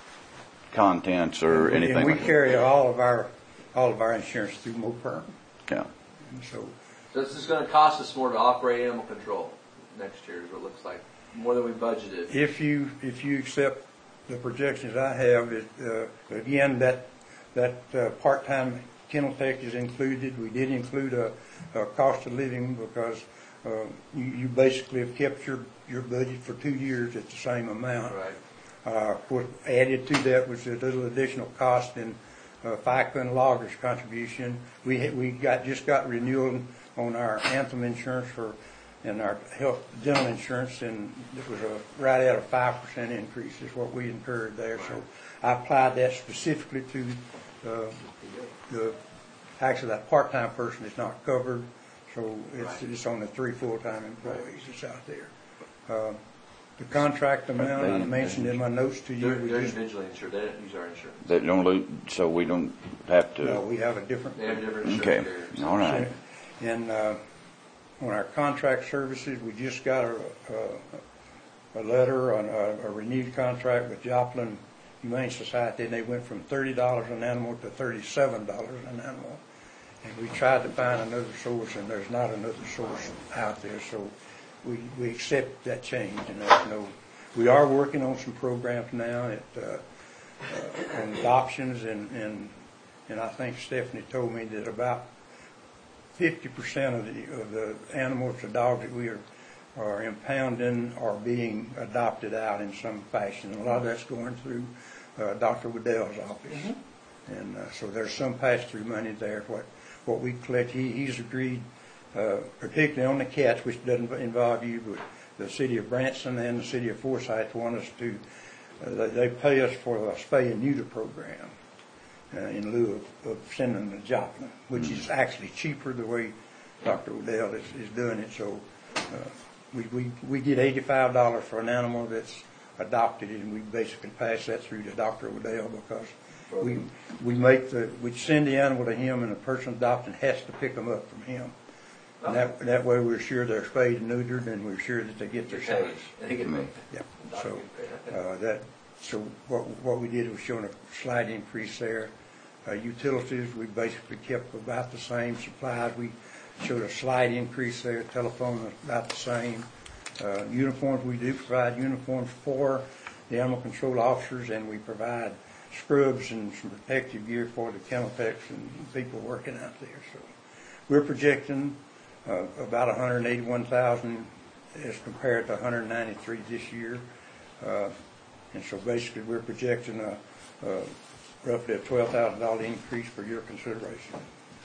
contents or anything. And we like that. carry all of our, all of our insurance through MoPerm. Yeah. And so, So this is going to cost us more to operate animal control next year, is what it looks like, more than we budgeted. if you, if you accept the projections I have, it, uh, again, that, that, uh, part-time kennel tech is included. We did include a, a cost of living because, uh, you, you basically have kept your, your budget for two years at the same amount. Right. Uh, what added to that was a little additional cost in, uh, FICA and loggers contribution. We, had- we got, just got renewal on our Anthem insurance for, and our health dental insurance, and it was a, right at a five percent increase is what we incurred there. So I applied that specifically to, uh, the, actually that part-time person is not covered, so it's, it's on the three full-time employees that's out there. Uh, The contract amount, I mentioned in my notes to you. They're, we they're just- individually insured. They don't use our insurance. That don't lose, so we don't have to. No, we have a different. They have different insurance Okay, carriers. all right. And, uh, on our contract services, we just got a, a, a letter on a, a renewed contract with Joplin Humane Society, and they went from thirty dollars an animal to thirty-seven dollars an animal. And we tried to find another source, and there's not another source out there, so we, we accept that change, and there's no, we are working on some programs now at, uh, uh, on adoptions, and, and, and I think Stephanie told me that about fifty percent of the, of the animals, the dogs that we are, are impounding are being adopted out in some fashion. And a lot of that's going through, uh, Doctor Waddell's office. Mm-hmm. And, uh, so there's some pass-through money there. What, what we collect, he, he's agreed, uh, particularly on the cats, which doesn't involve you, but the city of Branson and the city of Forsyth want us to, uh, they, they pay us for a spay and neuter program. Uh, in lieu of, of sending them to Joplin, which is actually cheaper the way Doctor Waddell is, is doing it. So uh, we, we, we get eighty-five dollars for an animal that's adopted, and we basically pass that through to Doctor Waddell because we we make the we send the animal to him, and the person adopting has to pick them up from him. And that that way we're sure they're spayed and neutered, and we're sure that they get their size. They get paid. Yeah. So uh, that so what what we did was showing a slight increase there. Uh, utilities, we basically kept about the same. Supplies, we showed a slight increase there. Telephone was about the same. Uh, uniforms, we do provide uniforms for the animal control officers, and we provide scrubs and some protective gear for the kennel techs and people working out there. So we're projecting uh, about one hundred eighty-one thousand as compared to one hundred ninety-three this year. Uh, and so basically we're projecting a, a roughly a twelve thousand dollars increase for your consideration.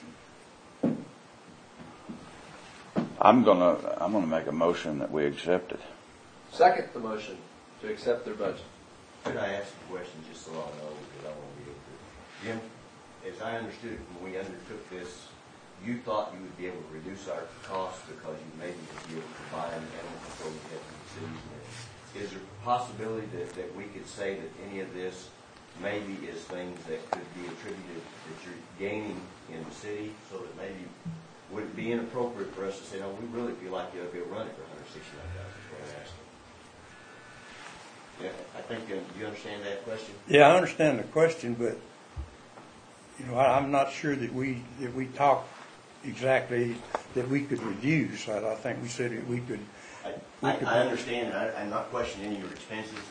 I'm gonna, I'm gonna make a motion that we accept it. Second the motion to accept their budget. Could I ask a question just so I know, because I want to be able to. Jim, as I understood it when we undertook this, you thought you would be able to reduce our costs because you maybe would be able to buy an animal control deputy. Is there a possibility that, that we could say that any of this maybe is things that could be attributed that you're gaining in the city, so that maybe would it be inappropriate for us to say, no, we really feel like you ought to be able to run it for one hundred sixty-nine thousand dollars is what I'm asking. Yeah, I think, uh, do you understand that question? Yeah, I understand the question, but you know, I, I'm not sure that we that we talked exactly that we could reduce. I, I think we said that we could. I, we I, could I understand, and I, I'm not questioning any of your expenses.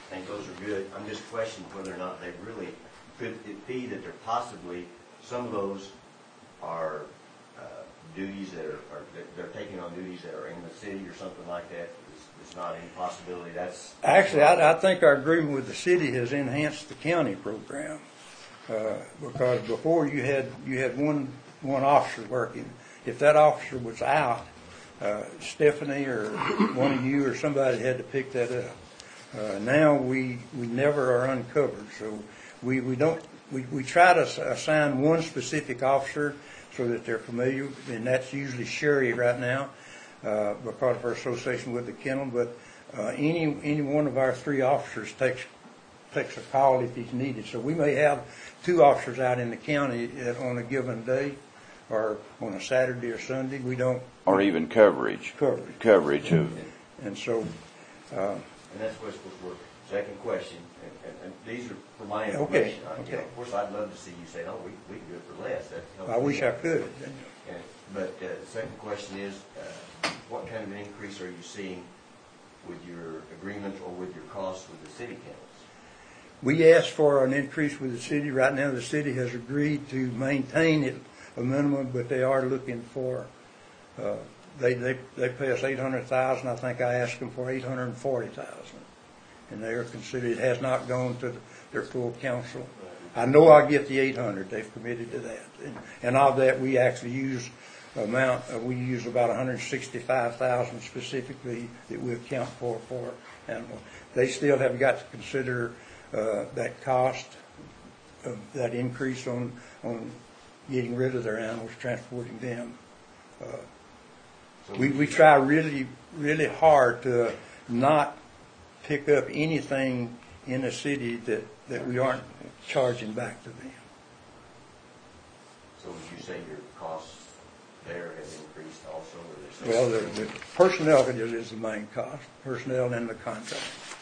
I think those are good. I'm just questioning whether or not they really, could it be that they're possibly, some of those are uh, duties that are, are, that they're taking on duties that are in the city or something like that? It's, it's not any possibility. That's Actually, I, I think our agreement with the city has enhanced the county program. Uh, because before you had, you had one, one officer working. If that officer was out, uh, Stephanie or one of you or somebody had to pick that up. Uh, now we, we never are uncovered. So we, we don't, we, we try to assign one specific officer so that they're familiar, and that's usually Sherry right now, uh, because of our association with the kennel. But uh, any any one of our three officers takes takes a call if he's needed. So we may have two officers out in the county at, on a given day, or on a Saturday or Sunday. We don't, or even coverage, coverage, coverage of. And so, uh, and that's what's supposed to work. Second question, and, and, and these are for my Okay, information. I, okay. you know, of course, I'd love to see you say, "Oh, we we can do it for less." That helps I me wish I out. could. And, but uh, the second question is, uh, what kind of an increase are you seeing with your agreement or with your costs with the city kennels? We asked for an increase with the city. Right now, the city has agreed to maintain it a minimum, but they are looking for. Uh, they they they pay us eight hundred thousand. I think I asked them for eight hundred and forty thousand, and they are considered. It has not gone to the, their full council. I know I get the eight hundred. They've committed to that, and, and of that, we actually use amount. Uh, we use about one hundred sixty-five thousand specifically that we account for for animals. They still have got to consider uh, that cost of that increase on on getting rid of their animals, transporting them. Uh, we we try really really hard to not pick up anything in the city that, that we aren't charging back to them. So would you say your costs there have increased also? Or there's Well, the, the personnel is the main cost, personnel and the contract.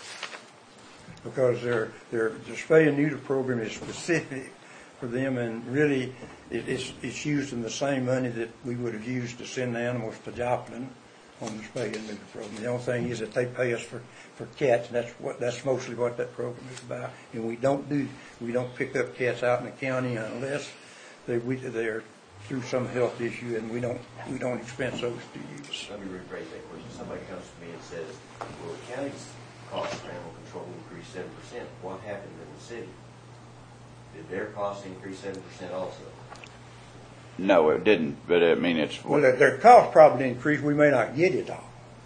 Because their, their, the spay and neuter program is specific for them, and really it, it's, it's used in the same money that we would have used to send the animals to Joplin on the spay and neuter program. The only thing is that they pay us for, for cats, and that's what that's mostly what that program is about. And we don't do we don't pick up cats out in the county unless they we they're through some health issue, and we don't we don't expense those to use. Let me rephrase that question. Somebody comes to me and says, "Well, the county's cost for animal control increased seven percent. What happened in the city? Did their costs increase seven percent also?" No, it didn't. But I mean, it's Well, their, their cost probably increased. We may not get it all.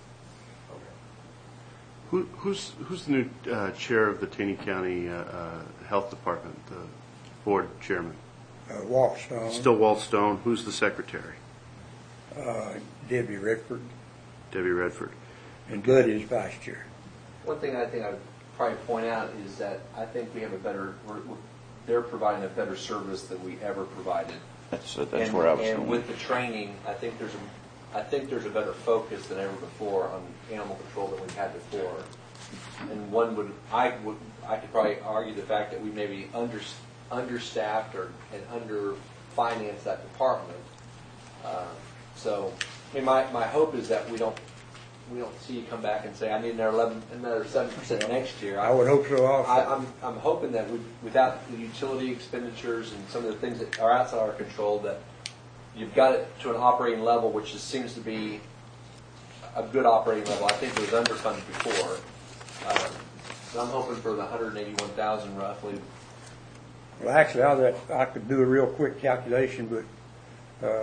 Who, who's who's the new uh, chair of the Taney County uh, uh, Health Department, the board chairman? Uh, Walt Stone, Still Walt Stone. Who's the secretary? uh, Debbie Redford, Debbie Redford. and Bud is vice chair. One thing I think I would probably point out is that I think we have a better, we're, we're, they're providing a better service than we ever provided. that's that's and, where I was And going. with the training, I think there's a, I think there's a better focus than ever before on animal control than we've had before. And one would, I would, I could probably argue the fact that we maybe under, understaffed or and underfinanced that department. Uh, so, I mean, my, my hope is that we don't we don't see you come back and say I need another eleven, another seven percent next year. I would hope so also. I, I'm I'm hoping that we, without the utility expenditures and some of the things that are outside our control, that you've got it to an operating level which is, seems to be a good operating level. I think it was underfunded before. Um, so I'm hoping for the one hundred eighty-one thousand roughly. Well, actually, I, that, I could do a real quick calculation, but uh,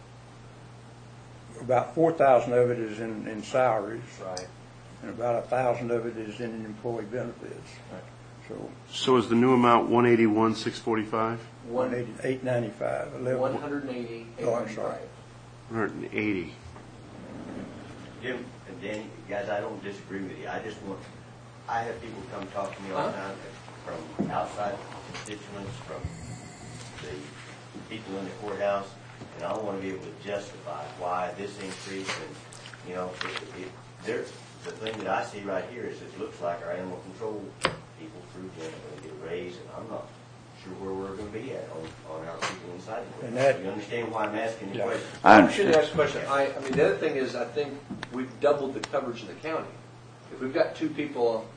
about four thousand of it is in, in salaries, Right. and about a thousand of it is in employee benefits. Right. So So is the new amount one eighty-one six forty-five? one eighty, eight ninety-five, eleven. One hundred eighty. Oh, I'm sorry. one hundred eighty. Jim and Danny, guys, I don't disagree with you. I just want, I have people come talk to me all the time from outside constituents, from the people in the courthouse, and I want to be able to justify why this increase, and, you know, it, it, there's, the thing that I see right here is it looks like our animal control people through Jim are going to get raised, and I'm not sure where we're going to be at on, on our people inside the And courthouse. that- You understand why I'm asking the Yeah. question? I I should understand. ask a question. I, I mean, the other thing is I think we've doubled the coverage in the county. If we've got two people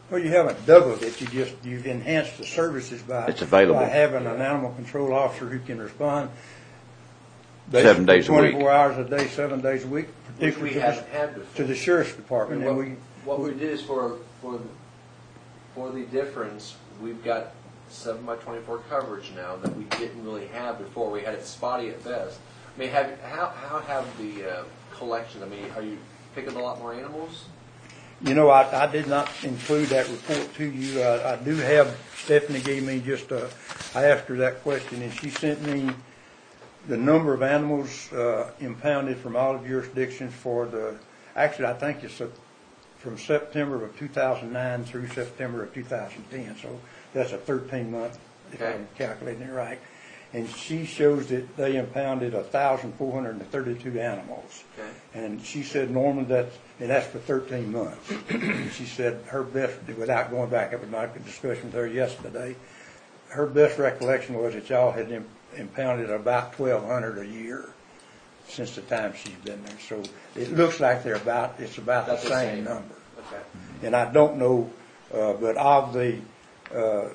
Well, you haven't doubled it. You just you've enhanced the services by It's available. by having an animal control officer who can respond Seven days a week. twenty-four hours a day, seven days a week, Which particularly we to, haven't the, had before. to the sheriff's department. What, And we what we did is for for the, for the difference, we've got seven by twenty-four coverage now that we didn't really have before. We had it spotty at best. I mean, have how how have the uh, collection? I mean, are you picking a lot more animals? You know, I, I did not include that report to you. I, I do have, Stephanie gave me just a, I asked her that question, and she sent me the number of animals uh, impounded from all jurisdictions for the, actually I think it's a, from September of two thousand nine through September of two thousand ten. So that's a thirteen month, if Okay. I'm calculating it right. And she shows that they impounded one thousand four hundred thirty-two animals. Okay. And she said normally that's, and that's for thirteen months. And she said her best, without going back, it was not a discussion with her yesterday, her best recollection was that y'all had im- impounded about twelve hundred a year since the time she's been there. So it looks like they're about, it's about the About the same same. number. Okay. And I don't know, uh, but of the, uh,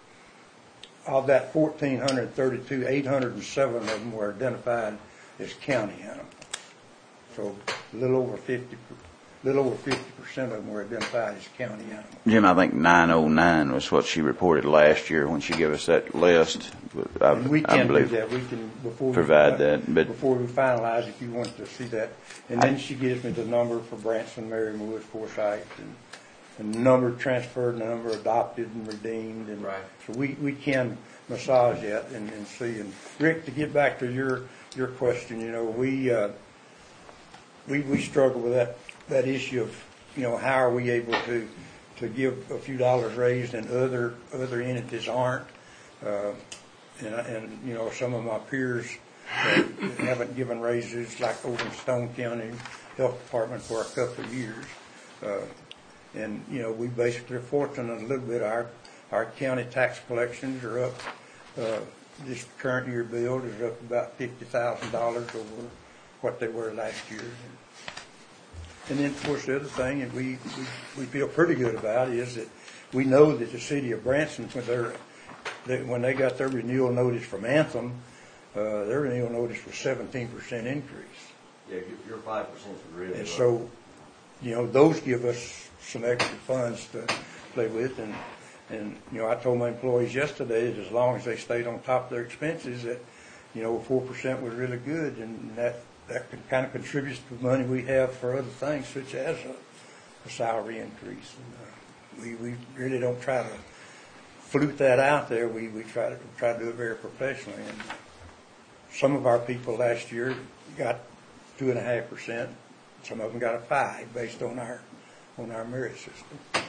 of that fourteen thirty-two, eight hundred seven of them were identified as county animals. So a little over fifty, little over fifty percent of them were identified as county animals. Jim, I think nine oh nine was what she reported last year when she gave us that list. I, And we I can do believe that, we can, before we. provide that, but- Before we finalize, if you want to see that. And then she gives me the number for Branson, Merriam Woods, Forsyth, and, and the number transferred, and the number adopted and redeemed, and. Right. So we, we can massage that and, and see. And Rick, to get back to your, your question, you know, we, uh, we, we struggle with that, that issue of, you know, how are we able to, to give a few dollars raised and other, other entities aren't. Uh, and, I- and, you know, some of my peers uh, haven't given raises, like over in Stone County Health Department for a couple of years. Uh, and, you know, we basically are fortunate a little bit. Our, our county tax collections are up, uh, this current year bill is up about fifty thousand dollars over what they were last year. And then, of course, the other thing that we, we, we feel pretty good about is that we know that the city of Branson, when they're, they, when they got their renewal notice from Anthem, uh, their renewal notice was seventeen percent increase. Yeah, your, your five percent is really low. And so, you know, those give us some extra funds to play with. And, and, you know, I told my employees yesterday that as long as they stayed on top of their expenses, that, you know, four percent was really good. And that, that kind of contributes to the money we have for other things, such as a, a salary increase. And, uh, we, we really don't try to flute that out there. We, we try to try to do it very professionally. And some of our people last year got two and a half percent. Some of them got a five based on our on our merit system.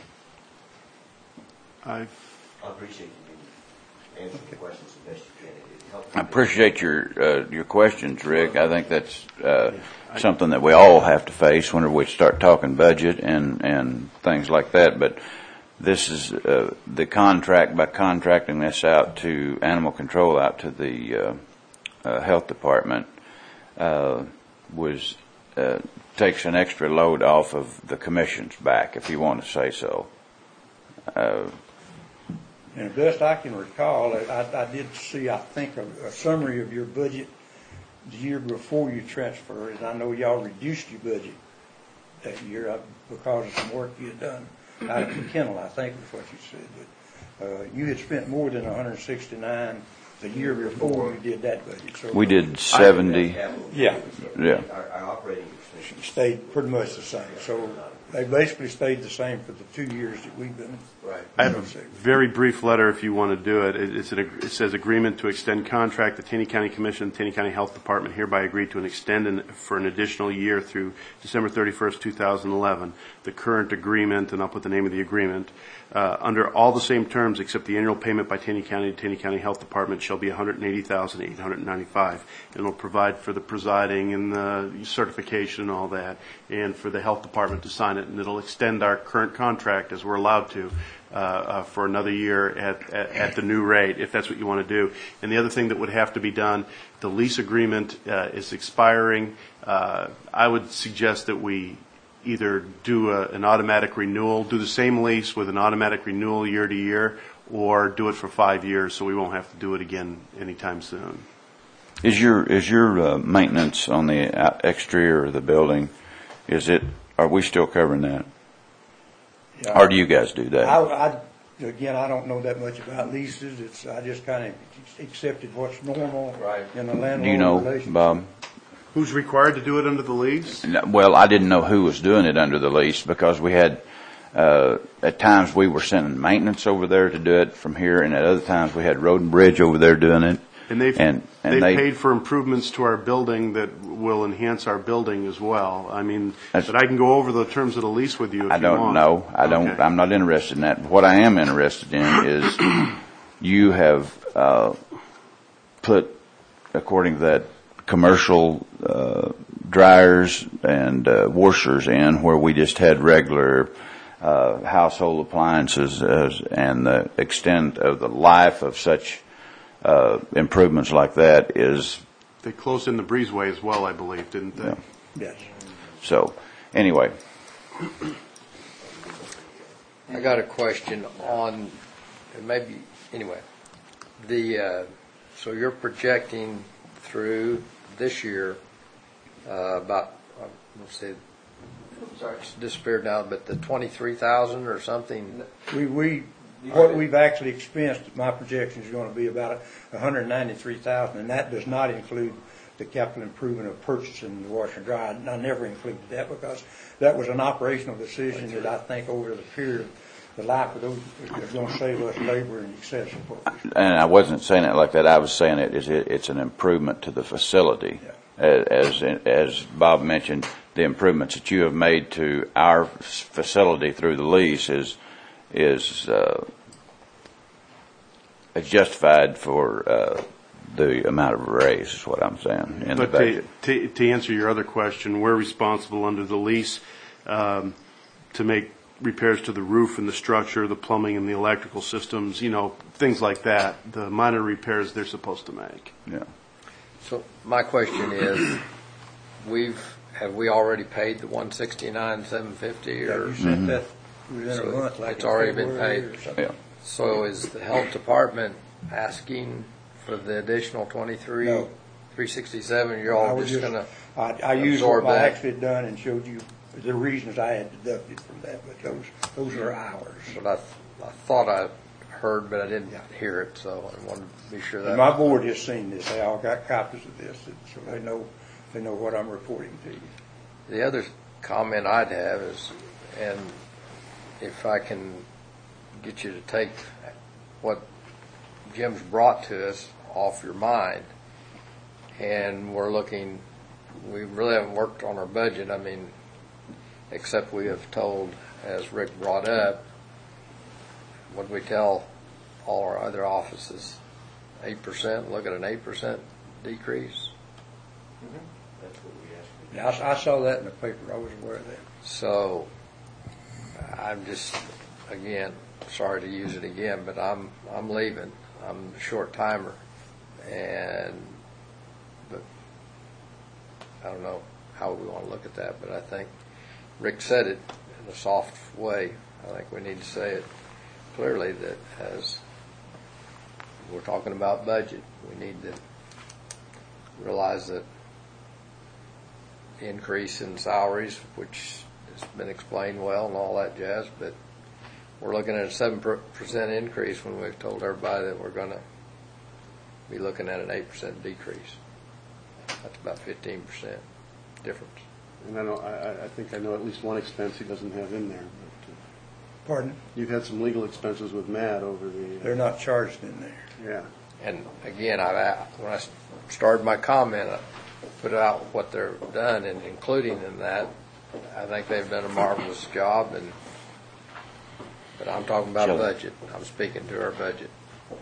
I I appreciate you answering the questions the best you can. It helps. I appreciate your uh, your questions, Rick. I think that's uh, something that we all have to face whenever we start talking budget and, and things like that. But this is uh, the contract, by contracting this out to animal control, out to the uh, uh, health department, uh, was uh, takes an extra load off of the commission's back, if you want to say so. Uh, And the best I can recall, I, I did see, I think, a, a summary of your budget the year before you transferred, and I know y'all reduced your budget that year uh, because of some work you had done out at the kennel, I think was what you said. But uh, you had spent more than one hundred sixty-nine the year before you did that budget. So we did seventy. Yeah. Yeah. Our, our operating expenses. Stayed pretty much the same. So they basically stayed the same for the two years that we've been. Right. I have a very brief letter if you want to do it. It, it's an, it says agreement to extend contract. The Taney County Commission, Taney County Health Department hereby agree to an extend an, for an additional year through December thirty-first, two thousand eleven. The current agreement, and I'll put the name of the agreement, uh, under all the same terms except the annual payment by Taney County to Taney County Health Department shall be one hundred eighty thousand eight hundred ninety-five dollars. And it'll provide for the presiding and the certification and all that, and for the health department to sign it, and it'll extend our current contract as we're allowed to. Uh, uh, for another year at, at, at the new rate, if that's what you want to do. And the other thing that would have to be done, the lease agreement uh, is expiring. Uh, I would suggest that we either do a, an automatic renewal, do the same lease with an automatic renewal year to year, or do it for five years so we won't have to do it again anytime soon. Is your is your uh, maintenance on the out- exterior of the building, is it, are we still covering that? Yeah. Or do you guys do that? I, I, again, I don't know that much about leases. It's, I just kind of accepted what's normal Right. in the landlord Do you know, relationship. Bob? Who's required to do it under the lease? No, well, I didn't know who was doing it under the lease because we had, uh, at times we were sending maintenance over there to do it from here, and at other times we had Road and Bridge over there doing it. And they've, And- and they've they- paid for improvements to our building that will enhance our building as well. I mean, That's- but I can go over the terms of the lease with you if I you don't want. know. I don't. Okay. I'm not interested in that. What I am interested in is you have uh, put, according to that, commercial uh, dryers and uh, washers in where we just had regular uh, household appliances, as, and the extent of the life of such uh, improvements like that is. They closed in the breezeway as well, I believe, didn't they? Yeah. Yes. So, anyway. I got a question on, and maybe, anyway, the, uh, so you're projecting through this year uh, about, uh, let's see, sorry, it's disappeared now, but the twenty-three thousand or something? We, we, what we've actually expensed, my projection is going to be about one hundred ninety-three thousand dollars, and that does not include the capital improvement of purchasing the washer and dryer. I never included that because that was an operational decision that I think over the period of the life of those is going to save us labor and excessive work. And I wasn't saying it like that. I was saying it is it, it's an improvement to the facility. Yeah. As as Bob mentioned, the improvements that you have made to our facility through the lease is is uh, is justified for uh, the amount of raise. Is what I'm saying in But the to, budget. to, to answer your other question, we're responsible under the lease um, to make repairs to the roof and the structure, the plumbing and the electrical systems, you know, things like that. The minor repairs they're supposed to make. Yeah. So my question is, we've, have we already paid the one sixty-nine, seven fifty, Yeah, or? you said that within a So month, like it's in already been February paid. or something. Yeah. So is the health department asking for the additional twenty-three, No. three sixty-seven? You're I all was just gonna, I, I used absorb what I that? actually done and showed you the reasons I had deducted from that, but those, those are ours. what I, I thought I heard, but I didn't hear it, so I wanted to be sure And that. my board has seen this, they all got copies of this, and so they know, they know what I'm reporting to you. The other comment I'd have is, and if I can get you to take what Jim's brought to us off your mind, and we're looking, we really haven't worked on our budget, I mean, except we have told, as Rick brought up, what did we tell all our other offices? Eight percent, look at an eight percent decrease. That's what we asked. Yeah, I, I saw that in the paper, I was aware of that. So I'm just, again, sorry to use it again, but I'm I'm leaving. I'm a short timer, and but I don't know how we want to look at that. But I think Rick said it in a soft way. I think we need to say it clearly that as we're talking about budget, we need to realize that increase in salaries, which has been explained well and all that jazz, but we're looking at a seven percent increase when we've told everybody that we're going to be looking at an eight percent decrease. That's about fifteen percent difference. And I know, I, I think I know at least one expense he doesn't have in there. But, uh, Pardon? you've had some legal expenses with Matt over the. They're not charged in there. Yeah. And again, I when I started my comment, I put out what they're done, and including in that, I think they've done a marvelous job. And but I'm talking about Sure. budget. I'm speaking to our budget.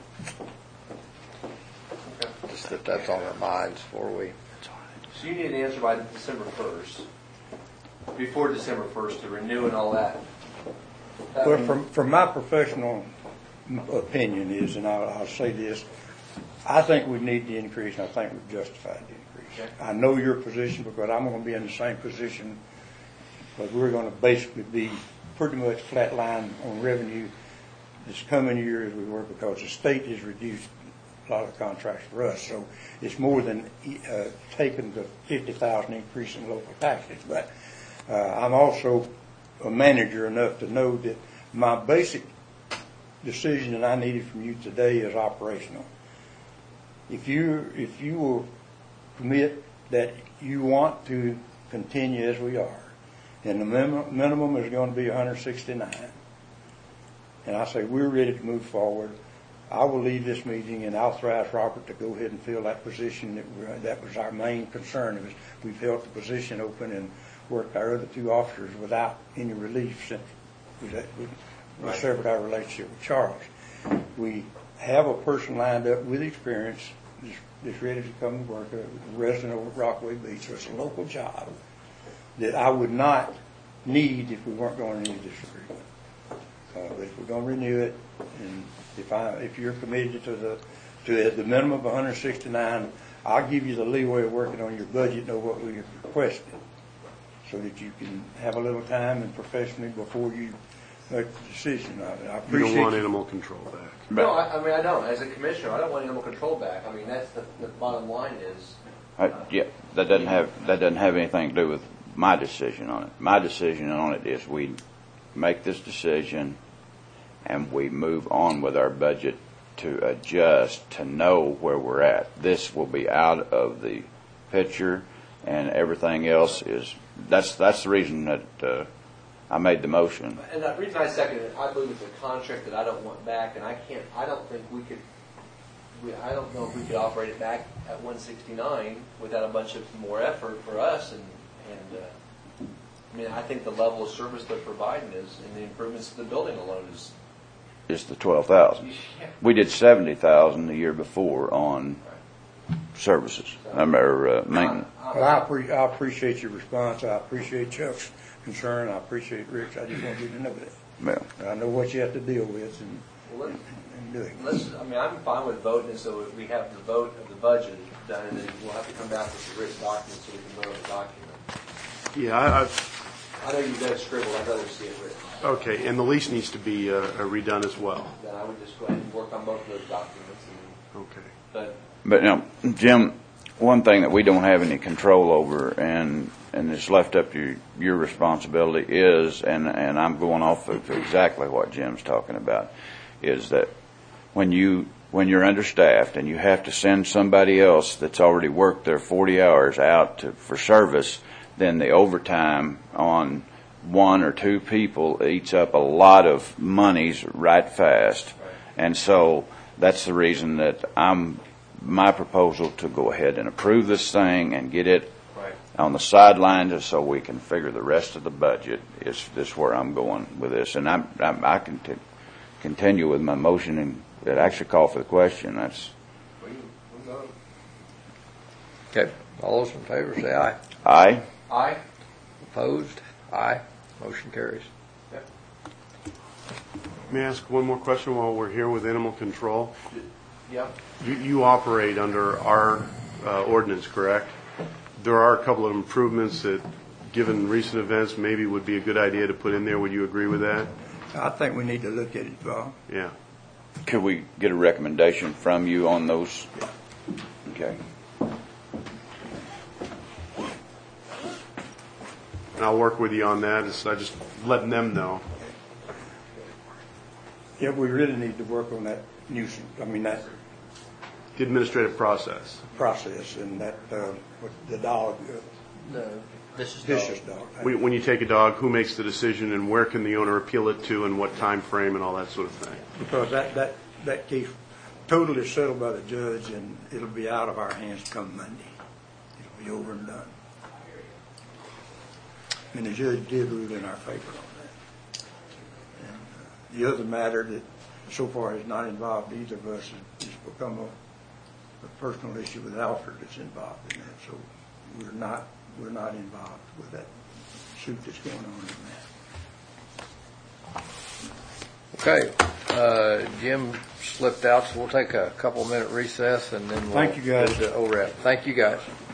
Just that that's on our minds before we. So you need an answer by December first, before December first to renew and all that. Well, from, from my professional opinion is, and I'll, I'll say this, I think we need the increase, and I think we've justified the increase. Okay. I know your position because I'm going to be in the same position but we're gonna basically be pretty much flatline on revenue this coming year as we work, because the state has reduced a lot of contracts for us. So it's more than uh, taking the fifty thousand increase in local taxes. But uh, I'm also a manager enough to know that my basic decision that I needed from you today is operational. If you if you will commit that you want to continue as we are, and the minimum, minimum is going to be one hundred sixty-nine, and I say we're ready to move forward, I will leave this meeting and authorize Robert to go ahead and fill that position. That, we're, that was our main concern. Was we've held the position open and worked our other two officers without any relief since we, we, we severed our relationship with Charles. We have a person lined up with experience that's, that's ready to come to work, a resident of Rockaway Beach. So it's a local job that I would not need if we weren't going to renew this agreement. Uh, but if we're going to renew it, and if I, if you're committed to the to the minimum of one hundred sixty-nine, I'll give you the leeway of working on your budget, know what we have requested, so that you can have a little time and professionally before you make the decision. I, I appreciate You don't want you. animal control back. No, I, I mean, I don't. As a commissioner, I don't want animal control back. I mean, that's the, the bottom line is. Uh, yeah, that doesn't have that doesn't have anything to do with my decision on it. My decision on it is we make this decision and we move on with our budget to adjust to know where we're at. This will be out of the picture, and everything else is. That's that's the reason that uh, I made the motion. And the reason I seconded it, I believe it's a contract that I don't want back, and I can't. I don't think we could. We, I don't know if we could operate it back at one sixty-nine without a bunch of more effort for us. And and uh, I mean, I think the level of service they're providing is, and the improvements to the building alone is. It's the twelve thousand. Yeah. We did seventy thousand the year before on services um, or uh, maintenance. Well, I, pre- I appreciate your response. I appreciate Chuck's concern. I appreciate Rick's. I just want you to know that. Well, I know what you have to deal with and, Well, and, and do it. Let's, I mean, I'm fine with voting, and so we have the vote of the budget done, and then we'll have to come back with the written document so we can vote on the document. Yeah, I, I, I know you've got it scribbled. I'd rather see it written. okay, and the lease needs to be uh, redone as well. Then I would just go ahead and work on both of those documents. And, Okay. but but you know, Jim, one thing that we don't have any control over, and and it's left up to your, your responsibility is, and and I'm going off of exactly what Jim's talking about, is that when you when you're understaffed and you have to send somebody else that's already worked their forty hours out to, for service, then the overtime on one or two people eats up a lot of monies right fast. And so that's the reason that I'm, my proposal to go ahead and approve this thing and get it right. on the sideline just so we can figure the rest of the budget is this where I'm going with this. And I'm, I'm, I can t- continue with my motion and it actually call for the question. That's. Okay, all those in favor say aye. Aye. Aye. Opposed? Aye. Motion carries. Yep. May I ask one more question while we're here with animal control? Yep. You, you operate under our uh, ordinance, correct? There are a couple of improvements that, given recent events, maybe would be a good idea to put in there. Would you agree with that? I think we need to look at it, Bob. Yeah. Could we get a recommendation from you on those? Okay. And I'll work with you on that. It's, I just letting them know. Yeah, we really need to work on that nuisance, I mean, that The administrative process. process and that, uh, with the dog, uh, No, this is vicious dog. When when you take a dog, who makes the decision and where can the owner appeal it to and what time frame and all that sort of thing? Because that, that, that case totally settled by the judge and it'll be out of our hands come Monday. It'll be over and done. And the judge did rule in our favor on that. And uh, the other matter that so far has not involved either of us has, has become a, a personal issue with Alfred that's involved in that. So we're not we're not involved with that suit that's going on in that. Okay, uh, Jim slipped out, so we'll take a couple minute recess and then we'll Thank you, guys. go to O R A P. Thank you, guys.